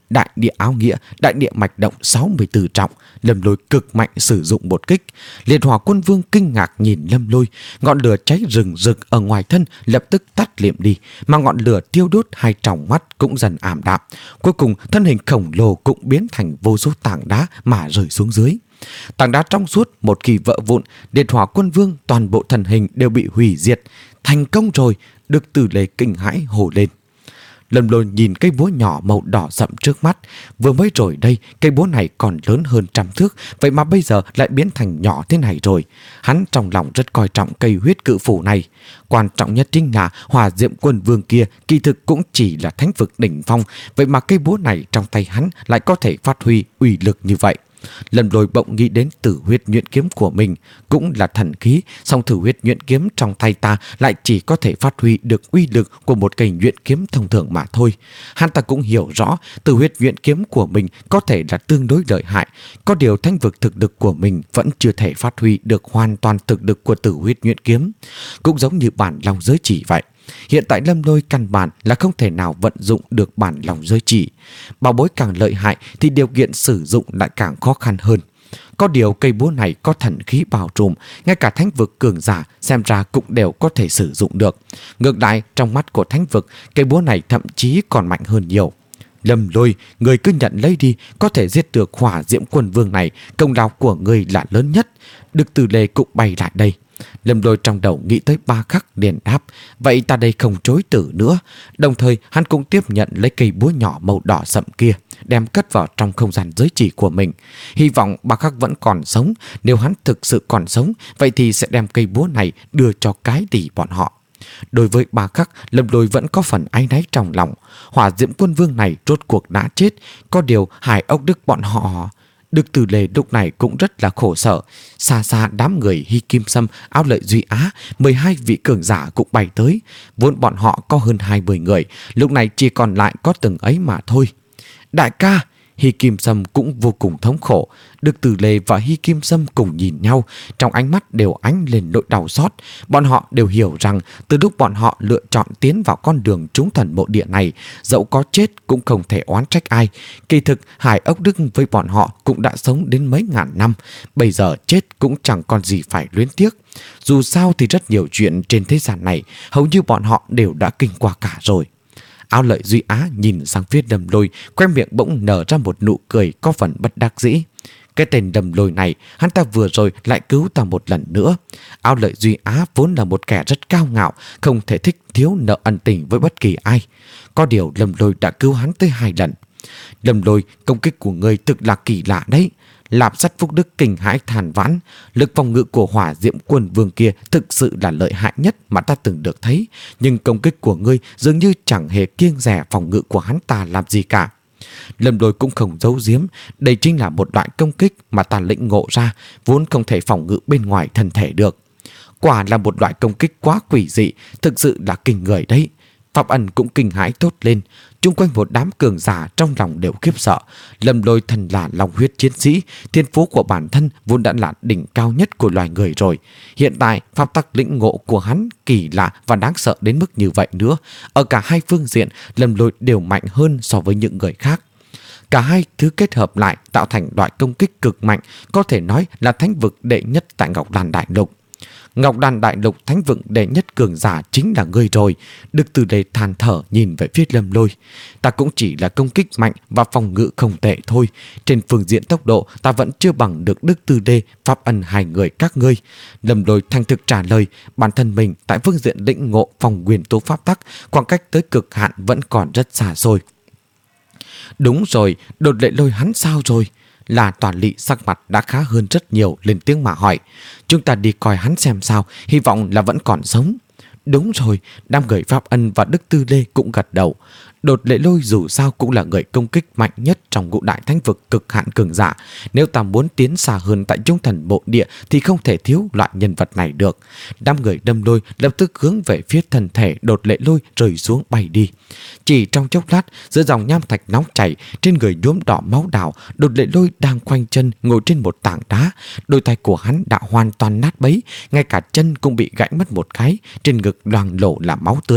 đại địa áo nghĩa, đại địa mạch động sáu mươi tư trọng. Lâm Lôi cực mạnh sử dụng một kích. Liệt hỏa quân vương kinh ngạc nhìn Lâm Lôi. Ngọn lửa cháy rừng rực ở ngoài thân lập tức tắt liệm đi, mà ngọn lửa tiêu đốt hai tròng mắt cũng dần ảm đạm. Cuối cùng thân hình khổng lồ cũng biến thành vô số tảng đá mà rơi xuống dưới. Tảng đá trong suốt một khi vỡ vụn, liệt hỏa quân vương toàn bộ thân hình đều bị hủy diệt. Thành công rồi, Đức Tử Lê kinh hãi hô lên. Lâm Lôi nhìn cây búa nhỏ màu đỏ sậm trước mắt. Vừa mới rồi đây, cây búa này còn lớn hơn trăm thước, vậy mà bây giờ lại biến thành nhỏ thế này rồi. Hắn trong lòng rất coi trọng cây huyết cự phủ này. Quan trọng nhất chính là Hỏa Diệm Quân Vương kia kỳ thực cũng chỉ là thánh vực đỉnh phong, vậy mà cây búa này trong tay hắn lại có thể phát huy uy lực như vậy. Lâm Lôi bỗng nghĩ đến tử huyết nhuyễn kiếm của mình, cũng là thần khí, song tử huyết nhuyễn kiếm trong tay ta lại chỉ có thể phát huy được uy lực của một cây nhuyễn kiếm thông thường mà thôi. Hắn ta cũng hiểu rõ tử huyết nhuyễn kiếm của mình có thể là tương đối lợi hại, có điều thánh vực thực lực của mình vẫn chưa thể phát huy được hoàn toàn thực lực của tử huyết nhuyễn kiếm, cũng giống như bản long giới chỉ vậy. Hiện tại Lâm Lôi căn bản là không thể nào vận dụng được bản lòng giới chỉ. Bảo bối càng lợi hại thì điều kiện sử dụng lại càng khó khăn hơn. Có điều cây búa này có thần khí bao trùm, ngay cả thánh vực cường giả xem ra cũng đều có thể sử dụng được. Ngược lại, trong mắt của thánh vực, cây búa này thậm chí còn mạnh hơn nhiều. Lâm Lôi, người cứ nhận lấy đi, có thể giết được Hỏa Diệm Quân Vương này, công lao của người là lớn nhất. Đức Tử Lê cũng bay lại đây. Lâm Lôi trong đầu nghĩ tới ba khắc liền đáp, vậy ta đây không chối từ nữa. Đồng thời hắn cũng tiếp nhận lấy cây búa nhỏ màu đỏ sậm kia, đem cất vào trong không gian giới chỉ của mình. Hy vọng ba khắc vẫn còn sống. Nếu hắn thực sự còn sống, vậy thì sẽ đem cây búa này đưa cho cái tỷ bọn họ. Đối với ba khắc, Lâm Lôi vẫn có phần áy náy trong lòng. Hỏa Diệm Quân Vương này rốt cuộc đã chết, có điều Hải Ốc Đức bọn họ... Đức Tử Lê lúc này cũng rất là khổ sở. Xa xa đám người Hy Kim Sâm, Áo Lợi Duy Á, mười hai vị cường giả cũng bay tới. Vốn bọn họ có hơn hai mươi người, lúc này chỉ còn lại có từng ấy mà thôi. Đại ca! Hy Kim Sâm cũng vô cùng thống khổ. Đức Tử Lê và Hy Kim Sâm cùng nhìn nhau, trong ánh mắt đều ánh lên nỗi đau xót. Bọn họ đều hiểu rằng từ lúc bọn họ lựa chọn tiến vào con đường trúng thần mộ địa này, dẫu có chết cũng không thể oán trách ai. Kỳ thực Hải Ốc Đức với bọn họ cũng đã sống đến mấy ngàn năm, bây giờ chết cũng chẳng còn gì phải luyến tiếc. Dù sao thì rất nhiều chuyện trên thế gian này hầu như bọn họ đều đã kinh qua cả rồi. Áo Lợi Duy Á nhìn sang phía Lâm Lôi, khoe miệng bỗng nở ra một nụ cười có phần bất đắc dĩ. Cái tên Lâm Lôi này, hắn ta vừa rồi lại cứu ta một lần nữa. Áo Lợi Duy Á vốn là một kẻ rất cao ngạo, không thể thích thiếu nợ ân tình với bất kỳ ai. Có điều Lâm Lôi đã cứu hắn tới hai lần. Lâm Lôi, công kích của ngươi thực là kỳ lạ đấy. Lạp Sắt Phúc Đức kinh hãi than vãn. Lực phòng ngự của Hỏa Diệm Quân Vương kia thực sự là lợi hại nhất mà ta từng được thấy, nhưng công kích của ngươi dường như chẳng hề kiêng dè phòng ngự của hắn ta làm gì cả. Lâm Lôi cũng không giấu giếm, đây chính là một loại công kích mà ta lĩnh ngộ ra, vốn không thể phòng ngự bên ngoài thân thể được. Quả là một loại công kích quá quỷ dị, thực sự là kinh người đấy. Pháp Ân cũng kinh hãi thốt lên. Chung quanh một đám cường giả trong lòng đều khiếp sợ. Lâm Lôi thần là lòng huyết chiến sĩ, thiên phú của bản thân vốn đã là đỉnh cao nhất của loài người rồi. Hiện tại pháp tắc lĩnh ngộ của hắn kỳ lạ và đáng sợ đến mức như vậy nữa. Ở cả hai phương diện, Lâm Lôi đều mạnh hơn so với những người khác. Cả hai thứ kết hợp lại tạo thành loại công kích cực mạnh, có thể nói là thánh vực đệ nhất tại Ngọc Đàn Đại Lục. Ngọc Đàn Đại Lục thánh vực đệ nhất cường giả chính là ngươi rồi. Đức Tử Lê than thở nhìn về phía Lâm Lôi. Ta cũng chỉ là công kích mạnh và phòng ngự không tệ thôi. Trên phương diện tốc độ ta vẫn chưa bằng được Đức Tử Lê, Pháp Ân hai người các ngươi. Lâm Lôi thành thực trả lời, bản thân mình tại phương diện lĩnh ngộ phòng nguyên tố pháp tắc, khoảng cách tới cực hạn vẫn còn rất xa xôi. Đúng rồi, Đột Lệ Lôi hắn sao rồi? Là Toàn Lị sắc mặt đã khá hơn rất nhiều, lên tiếng mà hỏi. Chúng ta đi coi hắn xem sao, hy vọng là vẫn còn sống. Đúng rồi, đám người Pháp Ân và Đức Tư Lê cũng gật đầu. Đột Lệ Lôi dù sao cũng là người công kích mạnh nhất trong ngũ đại thánh vực cực hạn cường giả. Nếu ta muốn tiến xa hơn tại Trung Thần Bộ Địa thì không thể thiếu loại nhân vật này được. Đám người Đâm Lôi lập tức hướng về phía thân thể Đột Lệ Lôi rơi xuống bay đi. Chỉ trong chốc lát, giữa dòng nham thạch nóng chảy, trên người nhuốm đỏ máu đào, Đột Lệ Lôi đang khoanh chân ngồi trên một tảng đá. Đôi tay của hắn đã hoàn toàn nát bấy, ngay cả chân cũng bị gãy mất một cái, trên ngực loang lổ là máu tươi.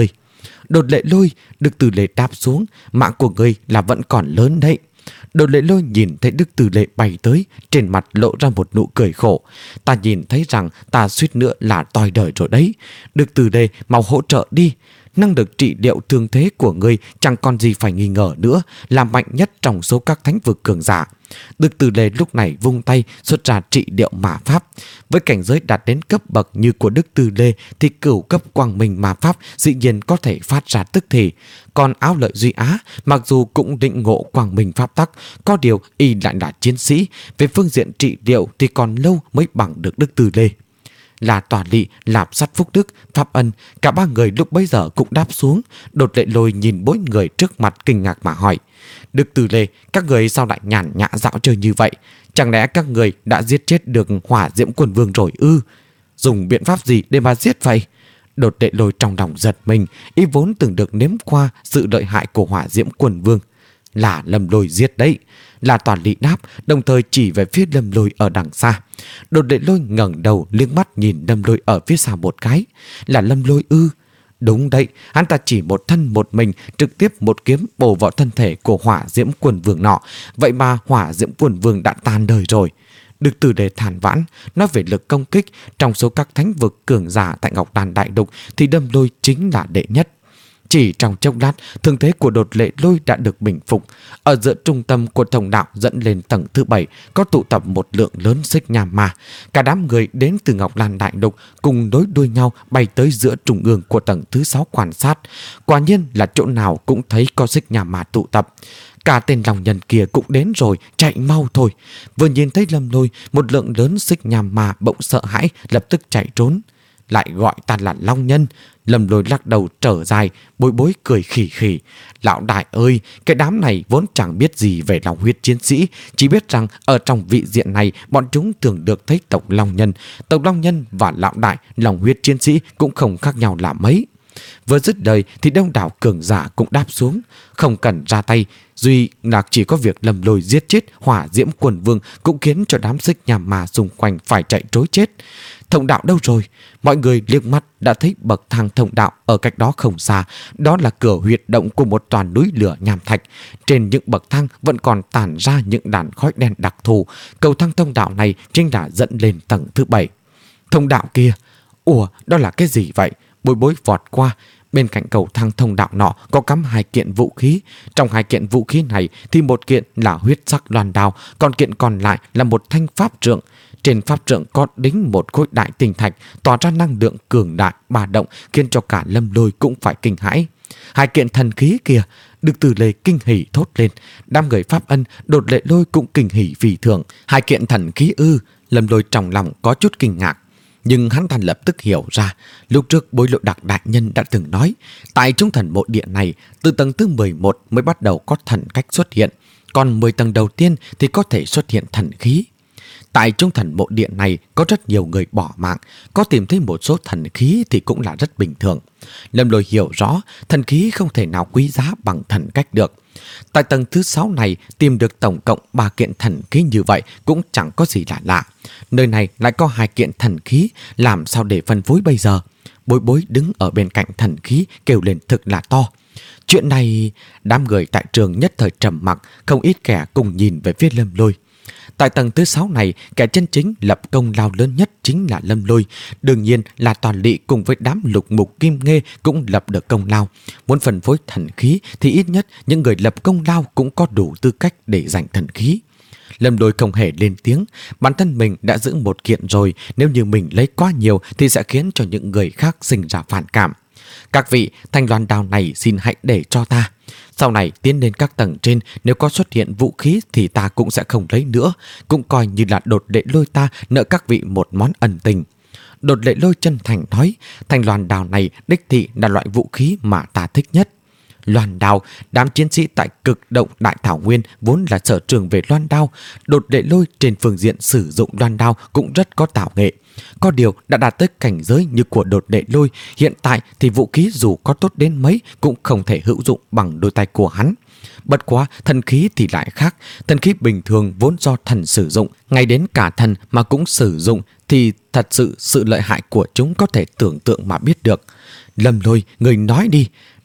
Đột Lệ Lôi, Đức Từ Lê đáp xuống, mạng của ngươi là vẫn còn lớn đấy. Đột Lệ Lôi nhìn thấy Đức Từ Lê bay tới, trên mặt lộ ra một nụ cười khổ. Ta nhìn thấy rằng ta suýt nữa là toi đời rồi đấy. Đức Từ Lê, mau hỗ trợ đi. Năng lực trị liệu thương thế của ngươi chẳng còn gì phải nghi ngờ nữa, là mạnh nhất trong số các thánh vực cường giả. Đức Từ Lê lúc này vung tay xuất ra trị liệu ma pháp. Với cảnh giới đạt đến cấp bậc như của Đức Từ Lê thì cửu cấp quang minh ma pháp dĩ nhiên có thể phát ra tức thì. Còn Áo Lợi Duy Á mặc dù cũng định ngộ quang minh pháp tắc, có điều y lại là chiến sĩ, về phương diện trị liệu thì còn lâu mới bằng được Đức Từ Lê. Là Tòa Lị, Lạp Sắt Phúc Đức, Pháp Ân, cả ba người lúc bấy giờ cũng đáp xuống. Đột Lệ Lôi nhìn bốn người trước mặt kinh ngạc mà hỏi: Đức Từ Lê, các người sao lại nhàn nhã dạo chơi như vậy? Chẳng lẽ các người đã giết chết được Hỏa Diễm Quần Vương rồi ư? Dùng biện pháp gì để mà giết vậy? Đột Lệ Lôi trong lòng giật mình, y vốn từng được nếm qua sự lợi hại của Hỏa Diễm Quần Vương. Là Lâm Lôi giết đấy. Là Toàn Lị đáp, đồng thời chỉ về phía Lâm Lôi ở đằng xa. Đột Lệ Lôi ngẩng đầu liếc mắt nhìn Lâm Lôi ở phía xa một cái. Là Lâm Lôi ư? Đúng đấy, hắn ta chỉ một thân một mình trực tiếp một kiếm bổ vào thân thể của Hỏa Diễm Quần Vương nọ. Vậy mà Hỏa Diễm Quần Vương đã tan đời rồi. Đức Từ Lê than vãn, nói về lực công kích, trong số các thánh vực cường giả tại Ngọc Đàn Đại Lục thì Lâm Lôi chính là đệ nhất. Chỉ trong chốc lát, thương thế của Đột Lệ Lôi đã được bình phục. Ở giữa trung tâm của thông đạo dẫn lên tầng thứ bảy có tụ tập một lượng lớn xích nham ma. Cả đám người đến từ Ngọc Lan Đại Lục cùng nối đuôi nhau bay tới giữa trung ương của tầng thứ sáu quan sát. Quả nhiên là chỗ nào cũng thấy có xích nham ma tụ tập. Cả tên Long Nhân kia cũng đến rồi, chạy mau thôi. Vừa nhìn thấy Lâm Lôi, một lượng lớn xích nham ma bỗng sợ hãi, lập tức chạy trốn. Lại gọi ta là Long Nhân. Lâm Lôi lắc đầu trở dài, bối bối cười khỉ khỉ. Lão đại ơi, cái đám này vốn chẳng biết gì về lòng huyết chiến sĩ, chỉ biết rằng ở trong vị diện này bọn chúng thường được thấy tộc Long Nhân. Tộc Long Nhân và lão đại lòng huyết chiến sĩ cũng không khác nhau là mấy. Vừa dứt lời thì đông đảo cường giả cũng đáp xuống, không cần ra tay. Duy là chỉ có việc Lâm Lôi giết chết Hỏa Diễm Quần Vương cũng khiến cho đám xích nham ma xung quanh phải chạy trối chết. Thông đạo đâu rồi? Mọi người liếc mắt đã thấy bậc thang thông đạo ở cách đó không xa. Đó là cửa huyệt động của một toàn núi lửa nham thạch. Trên những bậc thang vẫn còn tản ra những đàn khói đen đặc thù. Cầu thang thông đạo này chính là dẫn lên tầng thứ bảy. Thông đạo kia, ủa, đó là cái gì vậy? Bối bối vọt qua. Bên cạnh cầu thang thông đạo nọ có cắm hai kiện vũ khí. Trong hai kiện vũ khí này thì một kiện là huyết sắc loan đao, còn kiện còn lại là một thanh pháp trượng. Trên pháp trượng có đính một khối đại tinh thạch tỏa ra năng lượng cường đại ba động, khiến cho cả Lâm Lôi cũng phải kinh hãi. Hai kiện thần khí kia, Đức Từ Lê kinh hỉ thốt lên. Đám người Pháp Ân, Đột Lệ Lôi cũng kinh hỉ vì thường. Hai kiện thần khí ư? Lâm Lôi trong lòng có chút kinh ngạc. Nhưng hắn ta lập tức hiểu ra, lúc trước Bối Lộ Đặc đại nhân đã từng nói, tại Trung Thần Mộ Địa này, từ tầng thứ mười một mới bắt đầu có thần cách xuất hiện, còn mười tầng đầu tiên thì có thể xuất hiện thần khí. Tại Trung Thần Mộ Địa này có rất nhiều người bỏ mạng, có tìm thấy một số thần khí thì cũng là rất bình thường. Lâm Lôi hiểu rõ, thần khí không thể nào quý giá bằng thần cách được. Tại tầng thứ sáu này tìm được tổng cộng ba kiện thần khí như vậy cũng chẳng có gì lạ lạ. Nơi này lại có hai kiện thần khí, làm sao để phân phối bây giờ? Bối bối đứng ở bên cạnh thần khí kêu lên thực là to. Chuyện này, đám người tại trường nhất thời trầm mặc, không ít kẻ cùng nhìn về phía Lâm Lôi. Tại tầng thứ sáu này, kẻ chân chính lập công lao lớn nhất chính là Lâm Lôi. Đương nhiên là Toàn Lị cùng với đám Lục Mục Kim Nghê cũng lập được công lao. Muốn phân phối thần khí thì ít nhất những người lập công lao cũng có đủ tư cách để giành thần khí. Lâm Lôi không hề lên tiếng, bản thân mình đã giữ một kiện rồi, nếu như mình lấy quá nhiều thì sẽ khiến cho những người khác sinh ra phản cảm. Các vị, thanh loan đao này xin hãy để cho ta. Sau này tiến lên các tầng trên, nếu có xuất hiện vũ khí thì ta cũng sẽ không lấy nữa, cũng coi như là Đột Lệ Lôi ta nợ các vị một món ân tình. Đột Lệ Lôi chân thành nói, thanh loan đao này đích thị là loại vũ khí mà ta thích nhất. Loan đao, đám chiến sĩ tại Cực Động Đại Thảo Nguyên vốn là sở trường về loan đao. Đột Lệ Lôi trên phương diện sử dụng loan đao cũng rất có tạo nghệ. Có điều đã đạt tới cảnh giới như của Đột Lệ Lôi, hiện tại thì vũ khí dù có tốt đến mấy cũng không thể hữu dụng bằng đôi tay của hắn. Bất quá thần khí thì lại khác, thần khí bình thường vốn do thần sử dụng, ngay đến cả thần mà cũng sử dụng thì thật sự sự lợi hại của chúng có thể tưởng tượng mà biết được. Lâm Lôi, người nói đi.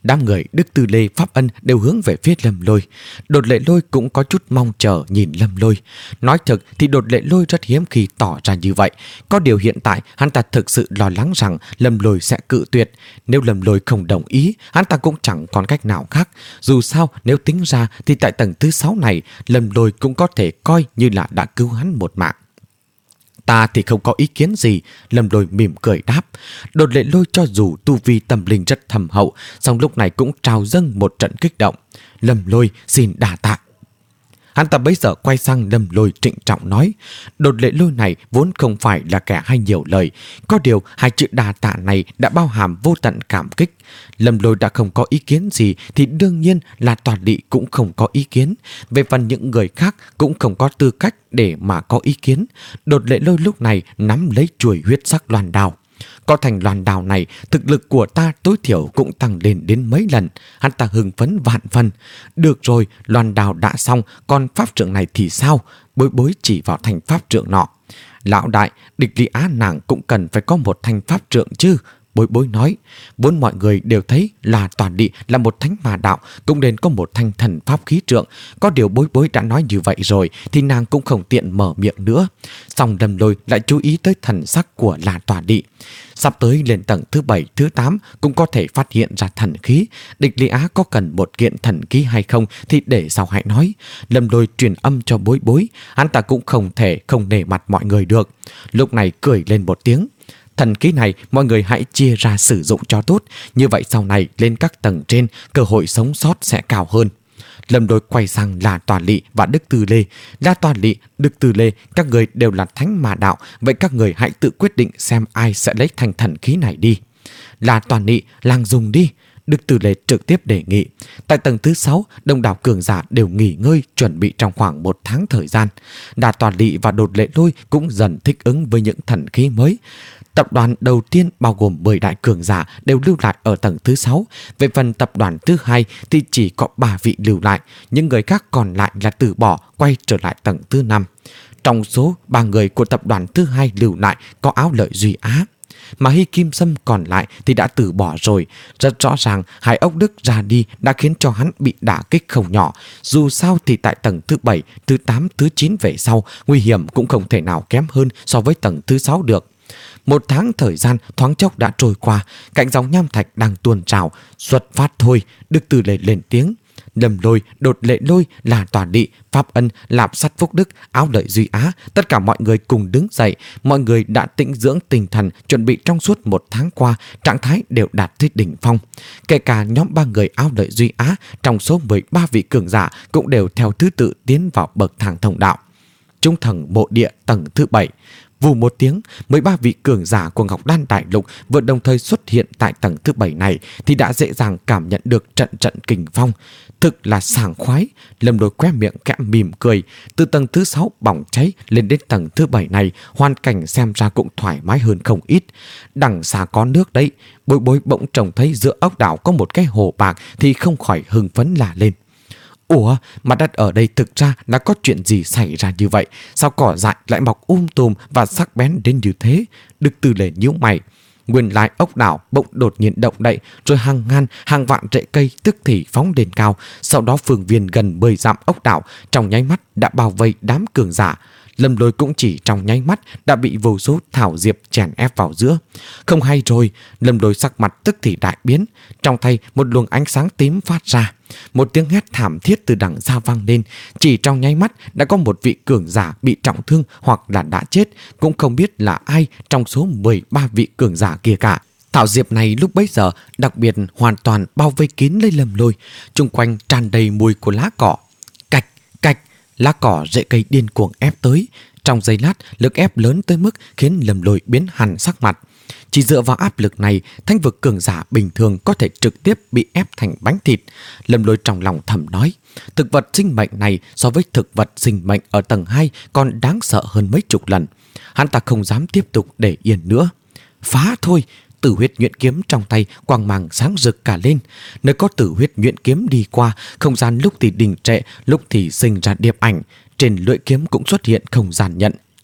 Đám người Đức Tư Lê, Pháp Ân đều hướng về phía Lâm Lôi. Đột Lệ Lôi cũng có chút mong chờ nhìn Lâm Lôi. Nói thật thì Đột Lệ Lôi rất hiếm khi tỏ ra như vậy. Có điều hiện tại hắn ta thực sự lo lắng rằng Lâm Lôi sẽ cự tuyệt. Nếu Lâm Lôi không đồng ý, hắn ta cũng chẳng còn cách nào khác. Dù sao nếu tính ra thì tại tầng thứ sáu này, Lâm Lôi cũng có thể coi như là đã cứu hắn một mạng. Ta thì không có ý kiến gì, Lâm Lôi mỉm cười đáp. Đột Lệ Lôi cho dù tu vi tâm linh rất thâm hậu, song lúc này cũng trào dâng một trận kích động. Lâm Lôi xin đà tạ. Hắn ta bấy giờ quay sang Lâm Lôi trịnh trọng nói. Đột Lệ Lôi này vốn không phải là kẻ hay nhiều lời. Có điều hai chữ đà tạ này đã bao hàm vô tận cảm kích. Lâm Lôi đã không có ý kiến gì thì đương nhiên là Toàn Lị cũng không có ý kiến. Về phần những người khác cũng không có tư cách để mà có ý kiến. Đột Lệ Lôi lúc này nắm lấy chuôi huyết sắc loan đao. Có thành loan đao này, thực lực của ta tối thiểu cũng tăng lên đến mấy lần. Hắn ta hưng phấn vạn phần. Được rồi, loan đao đã xong, còn pháp trượng này thì sao? Bối Bối chỉ vào thành pháp trượng nọ. Lão đại, Địch Lý Á nàng cũng cần phải có một thanh pháp trượng chứ. Bối Bối nói. Vốn mọi người đều thấy là Toàn Lị là một thánh mà đạo, cũng nên có một thanh thần pháp khí trượng. Có điều Bối Bối đã nói như vậy rồi thì nàng cũng không tiện mở miệng nữa. Xong Lâm Lôi lại chú ý tới thần sắc của là Toàn Lị. Sắp tới lên tầng thứ bảy, thứ tám cũng có thể phát hiện ra thần khí. Địch Lý Á có cần một kiện thần khí hay không thì để sau hãy nói. Lâm Lôi truyền âm cho Bối Bối. Hắn ta cũng không thể không nể mặt mọi người được. Lúc này cười lên một tiếng. Thần khí này mọi người hãy chia ra sử dụng cho tốt. Như vậy sau này lên các tầng trên, cơ hội sống sót sẽ cao hơn. Lâm Lôi quay sang La Toàn Lị và Đức Tư Lê. La Toàn Lị, Đức Tư Lê, các người đều là thánh mà đạo. Vậy các người hãy tự quyết định xem ai sẽ lấy thành thần khí này đi. La Toàn Lị, làng dùng đi. Đức Tư Lê trực tiếp đề nghị. Tại tầng thứ sáu, đông đảo cường giả đều nghỉ ngơi chuẩn bị trong khoảng một tháng thời gian. La Toàn Lị và Đột Lệ Lôi cũng dần thích ứng với những thần khí mới. Tập đoàn đầu tiên bao gồm mười đại cường giả đều lưu lại ở tầng thứ sáu. Về phần tập đoàn thứ hai thì chỉ có ba vị lưu lại. Những người khác còn lại là từ bỏ, quay trở lại tầng thứ năm. Trong số ba người của tập đoàn thứ hai lưu lại có Áo Lợi Duy Á. Mà Hy Kim Sâm còn lại thì đã từ bỏ rồi. Rất rõ ràng Hải Ốc Đức ra đi đã khiến cho hắn bị đả kích không nhỏ. Dù sao thì tại tầng thứ bảy, thứ tám, thứ chín về sau, nguy hiểm cũng không thể nào kém hơn so với tầng thứ sáu được. Một tháng thời gian thoáng chốc đã trôi qua. Cạnh dòng nham thạch đang tuôn trào. Xuất phát thôi. Đức Tư Lê lên tiếng. Lâm Lôi, Đột Lệ Lôi, là Toàn Lị, Pháp Ân, Lạp Sắt Phúc Đức, Áo Lợi Duy Á, tất cả mọi người cùng đứng dậy. Mọi người đã tĩnh dưỡng tinh thần, chuẩn bị trong suốt một tháng qua, trạng thái đều đạt tới đỉnh phong. Kể cả nhóm ba người Áo Lợi Duy Á, trong số mười ba vị cường giả cũng đều theo thứ tự tiến vào bậc thang thông đạo. Trung thần mộ địa tầng thứ bảy. Vù một tiếng, mười ba vị cường giả của Ngọc Đan Đại Lục vừa đồng thời xuất hiện tại tầng thứ bảy này thì đã dễ dàng cảm nhận được trận trận kình phong. Thực là sảng khoái. Lâm Lôi khóe miệng kẽ mỉm cười. Từ tầng thứ sáu bỏng cháy lên đến tầng thứ bảy này, hoàn cảnh xem ra cũng thoải mái hơn không ít. Đằng xa có nước đấy. Bối Bối bỗng trông thấy giữa ốc đảo có một cái hồ bạc thì không khỏi hưng phấn la lên. Ủa, mặt đất ở đây thực ra đã có chuyện gì xảy ra như vậy? Sao cỏ dại lại mọc um tùm và sắc bén đến như thế? Đức Tư Lê nhíu mày. Nguyên lai ốc đảo bỗng đột nhiên động đậy, rồi hàng ngàn, hàng vạn rễ cây tức thì phóng lên cao. Sau đó phương viên gần mười dặm ốc đảo trong nháy mắt đã bao vây đám cường giả. Lâm Lôi cũng chỉ trong nháy mắt đã bị vô số thảo diệp chèn ép vào giữa. Không hay rồi, Lâm Lôi sắc mặt tức thì đại biến. Trong tay một luồng ánh sáng tím phát ra. Một tiếng hét thảm thiết từ đằng xa vang lên. Chỉ trong nháy mắt đã có một vị cường giả bị trọng thương hoặc là đã chết. Cũng không biết là ai trong số mười ba vị cường giả kia cả. Thảo diệp này lúc bấy giờ đặc biệt hoàn toàn bao vây kín lấy Lâm Lôi. Chung quanh tràn đầy mùi của lá cỏ. Cạch, cạch, lá cỏ rễ cây điên cuồng ép tới. Trong giây lát, lực ép lớn tới mức khiến Lâm Lôi biến hẳn sắc mặt. Chỉ dựa vào áp lực này, thánh vực cường giả bình thường có thể trực tiếp bị ép thành bánh thịt. Lâm Lôi trong lòng thầm nói, thực vật sinh mệnh này so với thực vật sinh mệnh ở tầng hai còn đáng sợ hơn mấy chục lần. Hắn ta không dám tiếp tục để yên nữa. Phá thôi! Tử huyết nhuyễn kiếm trong tay quang mang sáng rực cả lên. Nơi có tử huyết nhuyễn kiếm đi qua, không gian lúc thì đình trệ, lúc thì sinh ra điệp ảnh. Trên lưỡi kiếm cũng xuất hiện không gian nhận.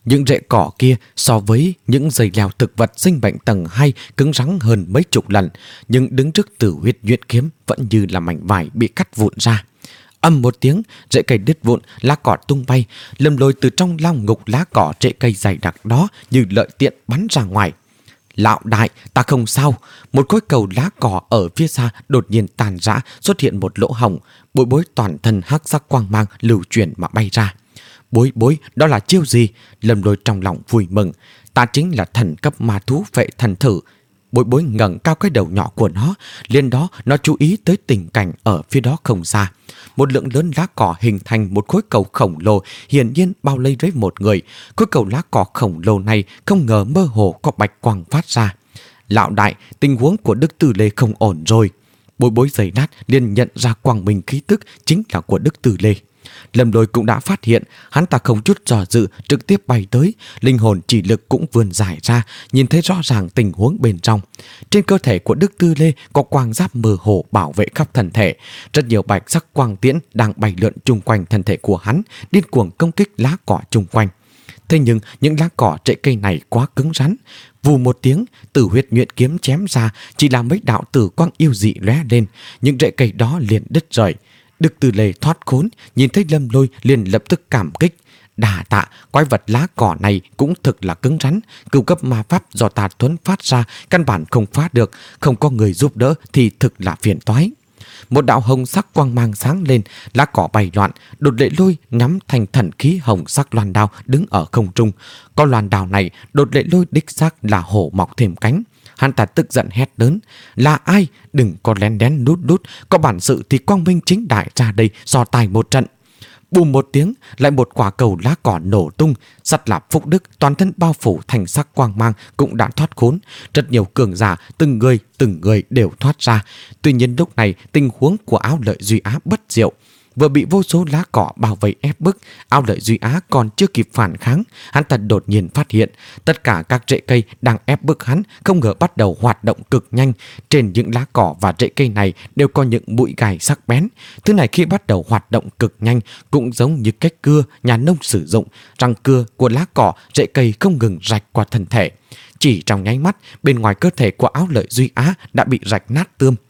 Những rễ cỏ kia so với những dây leo thực vật sinh mệnh tầng hai cứng rắn hơn mấy chục lần, nhưng đứng trước Tử Huyết Nhuyễn Kiếm vẫn như là mảnh vải bị cắt vụn ra. Âm một tiếng, rễ cây đứt vụn, lá cỏ tung bay. Lâm Lôi từ trong lao ngục lá cỏ rễ cây dày đặc đó như lợi tiện bắn ra ngoài. Lão đại, ta không sao. Một khối cầu lá cỏ ở phía xa đột nhiên tàn rã, xuất hiện một lỗ hổng. Bối Bối toàn thân hắc sắc quang mang lưu chuyển mà bay ra. Bối Bối, đó là chiêu gì? Lâm Lôi trong lòng vui mừng. Ta chính là thần cấp ma thú vệ thần thử. Bối Bối ngẩng cao cái đầu nhỏ của nó, liền đó nó chú ý tới tình cảnh ở phía đó không xa. Một lượng lớn lá cỏ hình thành một khối cầu khổng lồ, hiển nhiên bao lấy với một người. Khối cầu lá cỏ khổng lồ này không ngờ mơ hồ có bạch quang phát ra. Lão đại, tình huống của Đức Tư Lê không ổn rồi. Bối Bối giày nát liền nhận ra quang minh khí tức chính là của Đức Tư Lê. Lâm Lôi cũng đã phát hiện, hắn ta không chút dò dự trực tiếp bay tới, linh hồn chỉ lực cũng vươn dài ra, nhìn thấy rõ ràng tình huống bên trong. Trên cơ thể của Đức Tư Lê có quang giáp mơ hồ bảo vệ khắp thân thể, rất nhiều bạch sắc quang tiễn đang bay lượn chung quanh thân thể của hắn, điên cuồng công kích lá cỏ chung quanh. Thế nhưng những lá cỏ rễ cây này quá cứng rắn. Vù một tiếng, Tử Huyết Nhuyễn Kiếm chém ra, chỉ là mấy đạo tử quang yêu dị lóe lên, những rễ cây đó liền đứt rời. Đức Tư Lê thoát khốn, nhìn thấy Lâm Lôi liền lập tức cảm kích. Đà tạ, quái vật lá cỏ này cũng thực là cứng rắn. Cửu cấp ma pháp do ta thuấn phát ra, căn bản không phá được, không có người giúp đỡ thì thực là phiền toái. Một đạo hồng sắc quang mang sáng lên, lá cỏ bay loạn. Đột Lệ Lôi nắm thành thần khí hồng sắc loan đao đứng ở không trung. Có loan đao này, Đột Lệ Lôi đích xác là hổ mọc thêm cánh. Hắn ta tức giận hét lớn: là ai? Đừng có lén đén nút đút, có bản sự thì quang minh chính đại ra đây so tài một trận. Bùm một tiếng, lại một quả cầu lá cỏ nổ tung. Sắt Lạp Phúc Đức toàn thân bao phủ thành sắc quang mang cũng đã thoát khốn. Rất nhiều cường giả, từng người từng người đều thoát ra. Tuy nhiên lúc này tình huống của Áo Lợi Duy Á bất diệu. Vừa bị vô số lá cỏ bao vây ép bức, Áo Lợi Duy Á còn chưa kịp phản kháng, hắn ta đột nhiên phát hiện tất cả các rễ cây đang ép bức hắn không ngờ bắt đầu hoạt động cực nhanh. Trên những lá cỏ và rễ cây này đều có những mũi gai sắc bén. Thứ này khi bắt đầu hoạt động cực nhanh cũng giống như cách cưa nhà nông sử dụng, răng cưa của lá cỏ, rễ cây không ngừng rạch qua thân thể. Chỉ trong nháy mắt, bên ngoài cơ thể của Áo Lợi Duy Á đã bị rạch nát tươm.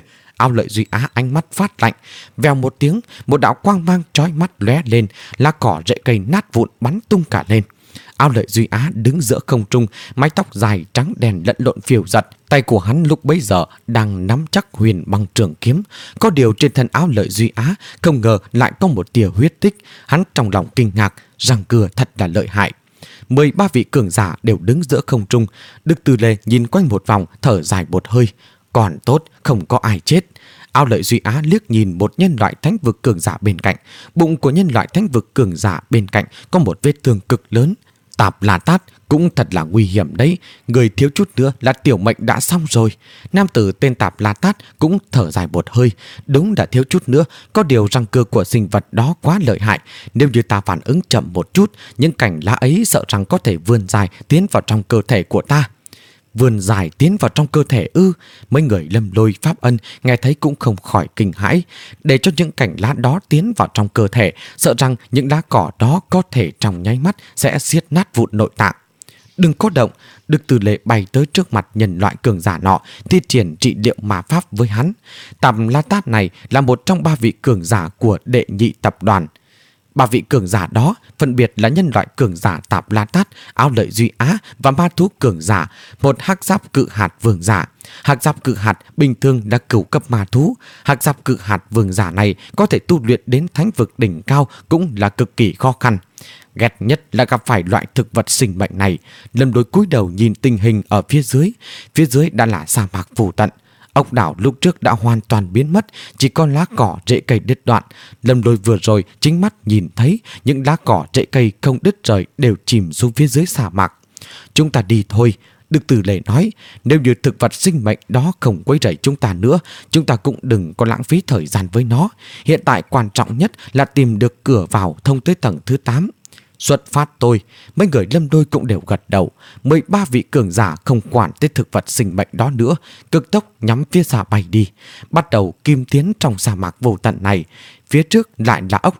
Áo Lợi Duy Á ánh mắt phát lạnh, vèo một tiếng, một đạo quang mang chói mắt lóe lên, lá cỏ rễ cây nát vụn bắn tung cả lên. Áo Lợi Duy Á đứng giữa không trung, mái tóc dài trắng đen lẫn lộn phiêu giật, tay của hắn lúc bấy giờ đang nắm chắc huyền băng trường kiếm. Có điều trên thân Áo Lợi Duy Á không ngờ lại có một tia huyết tích. Hắn trong lòng kinh ngạc, răng cưa thật là lợi hại. Mười ba vị cường giả đều đứng giữa không trung. Đức Tư Lê nhìn quanh một vòng, thở dài một hơi. Còn tốt, không có ai chết. Áo Lợi Duy Á liếc nhìn một nhân loại thánh vực cường giả bên cạnh. Bụng của nhân loại thánh vực cường giả bên cạnh có một vết thương cực lớn. Tạp La Tát cũng thật là nguy hiểm đấy. Người thiếu chút nữa là tiểu mệnh đã xong rồi. Nam tử tên Tạp La Tát cũng thở dài một hơi. Đúng đã thiếu chút nữa. Có điều răng cưa của sinh vật đó quá lợi hại. Nếu như ta phản ứng chậm một chút, những cành lá ấy sợ rằng có thể vươn dài tiến vào trong cơ thể của ta. Vươn dài tiến vào trong cơ thể ư? Mấy người Lâm Lôi, Pháp Ân nghe thấy cũng không khỏi kinh hãi. Để cho những cành lá đó tiến vào trong cơ thể, sợ rằng những lá cỏ đó có thể trong nháy mắt sẽ xiết nát vụn nội tạng. Đừng có động. Đức Tư Lê bay tới trước mặt nhân loại cường giả nọ, thi triển trị liệu ma pháp với hắn. Tạp La Tát này là một trong ba vị cường giả của đệ nhị tập đoàn. Ba vị cường giả đó phân biệt là nhân loại cường giả Tạp La Tát, Áo Lợi Duy Á và ma thú cường giả, một hắc giáp cự hạt vương giả. Hắc giáp cự hạt bình thường là cửu cấp ma thú. Hắc giáp cự hạt vương giả này có thể tu luyện đến thánh vực đỉnh cao cũng là cực kỳ khó khăn. Ghét nhất là gặp phải loại thực vật sinh mệnh này. Lâm Đối cúi đầu nhìn tình hình ở phía dưới. Phía dưới đã là sa mạc vô tận. Ốc đảo lúc trước đã hoàn toàn biến mất, chỉ còn lá cỏ rễ cây đứt đoạn. Lâm Lôi vừa rồi chính mắt nhìn thấy những lá cỏ rễ cây không đứt rời đều chìm xuống phía dưới sa mạc. Chúng ta đi thôi. Đức Tư Lê nói, nếu như thực vật sinh mệnh đó không quấy rầy chúng ta nữa, chúng ta cũng đừng có lãng phí thời gian với nó. Hiện tại quan trọng nhất là tìm được cửa vào thông tới tầng thứ tám. Xuất phát tôi. Mấy người Lâm Lôi cũng đều gật đầu. Mười ba vị cường giả không quản tới thực vật sinh mệnh đó nữa, cực tốc nhắm phía xa bay đi, bắt đầu kim tiến trong sa mạc vô tận này. Phía trước lại là ốc đảo,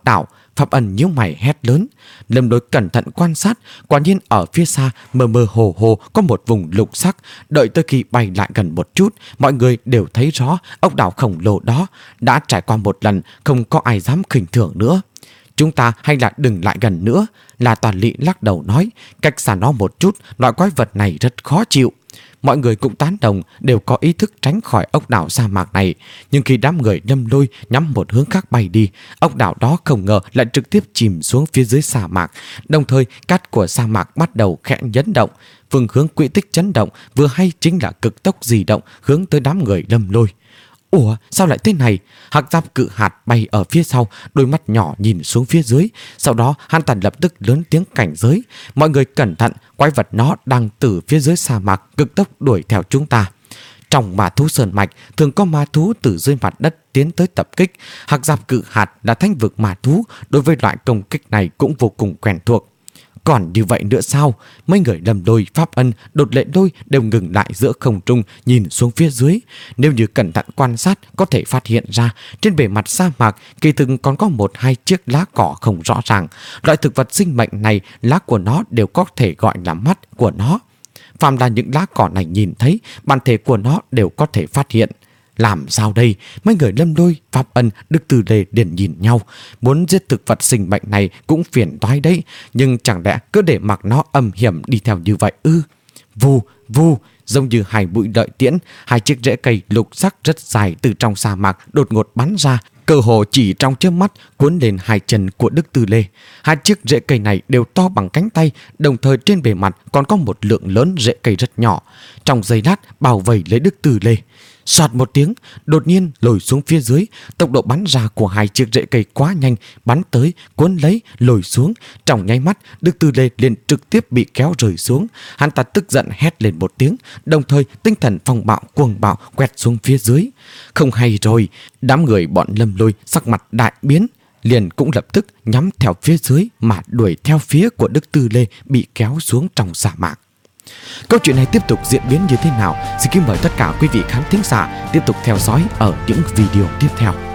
Pháp Ân nhíu mày hét lớn. Lâm Lôi cẩn thận quan sát, quả nhiên ở phía xa mơ mơ hồ hồ có một vùng lục sắc. Đợi tới khi bay lại gần một chút, mọi người đều thấy rõ ốc đảo khổng lồ đó đã trải qua một lần, không có ai dám khinh thường nữa. Chúng ta hay là đừng lại gần nữa. La Toàn Lị lắc đầu nói, cách xa nó một chút, loại quái vật này rất khó chịu. Mọi người cũng tán đồng, đều có ý thức tránh khỏi ốc đảo sa mạc này. Nhưng khi đám người Lâm Lôi nhắm một hướng khác bay đi, ốc đảo đó không ngờ lại trực tiếp chìm xuống phía dưới sa mạc. Đồng thời cát của sa mạc bắt đầu khẽ chấn động. Phương hướng quỹ tích chấn động vừa hay chính là cực tốc di động hướng tới đám người Lâm Lôi. Ủa sao lại thế này? Hạc Giáp Cự Hạt bay ở phía sau, đôi mắt nhỏ nhìn xuống phía dưới. Sau đó hắn ta lập tức lớn tiếng cảnh giới. Mọi người cẩn thận, quái vật nó đang từ phía dưới sa mạc cực tốc đuổi theo chúng ta. Trong ma thú sơn mạch thường có ma thú từ dưới mặt đất tiến tới tập kích. Hạc Giáp Cự Hạt là thánh vực ma thú, đối với loại công kích này cũng vô cùng quen thuộc. Còn như vậy nữa sao? Mấy người Lâm Lôi, Pháp Ân, Đột Lệ Lôi đều ngừng lại giữa không trung nhìn xuống phía dưới. Nếu như cẩn thận quan sát có thể phát hiện ra trên bề mặt sa mạc kỳ thực còn có một hai chiếc lá cỏ không rõ ràng. Loại thực vật sinh mệnh này, lá của nó đều có thể gọi là mắt của nó. Phàm là những lá cỏ này nhìn thấy, bản thể của nó đều có thể phát hiện. Làm sao đây? Mấy người Lâm Lôi, Pháp Ân, Đức Từ Lê liền nhìn nhau. Muốn giết thực vật sinh mệnh này cũng phiền toái đấy. Nhưng chẳng lẽ cứ để mặc nó âm hiểm đi theo như vậy ư? Vù, vù, giống như hai bụi đợi tiễn, hai chiếc rễ cây lục sắc rất dài từ trong sa mạc đột ngột bắn ra. Cơ hồ chỉ trong chớp mắt cuốn lên hai chân của Đức Từ Lê. Hai chiếc rễ cây này đều to bằng cánh tay, đồng thời trên bề mặt còn có một lượng lớn rễ cây rất nhỏ. Trong giây lát bảo vệ lấy Đức Từ Lê. Soạt một tiếng, đột nhiên lồi xuống phía dưới. Tốc độ bắn ra của hai chiếc rễ cây quá nhanh, bắn tới, cuốn lấy, lồi xuống. Trong nháy mắt, Đức Từ Lê liền trực tiếp bị kéo rơi xuống. Hắn ta tức giận hét lên một tiếng, đồng thời tinh thần phong bạo cuồng bạo quẹt xuống phía dưới. Không hay rồi, đám người bọn Lâm Lôi sắc mặt đại biến, liền cũng lập tức nhắm theo phía dưới mà đuổi theo phía của Đức Từ Lê bị kéo xuống trong sa mạc. Câu chuyện này tiếp tục diễn biến như thế nào? Xin kính mời tất cả quý vị khán thính giả tiếp tục theo dõi ở những video tiếp theo.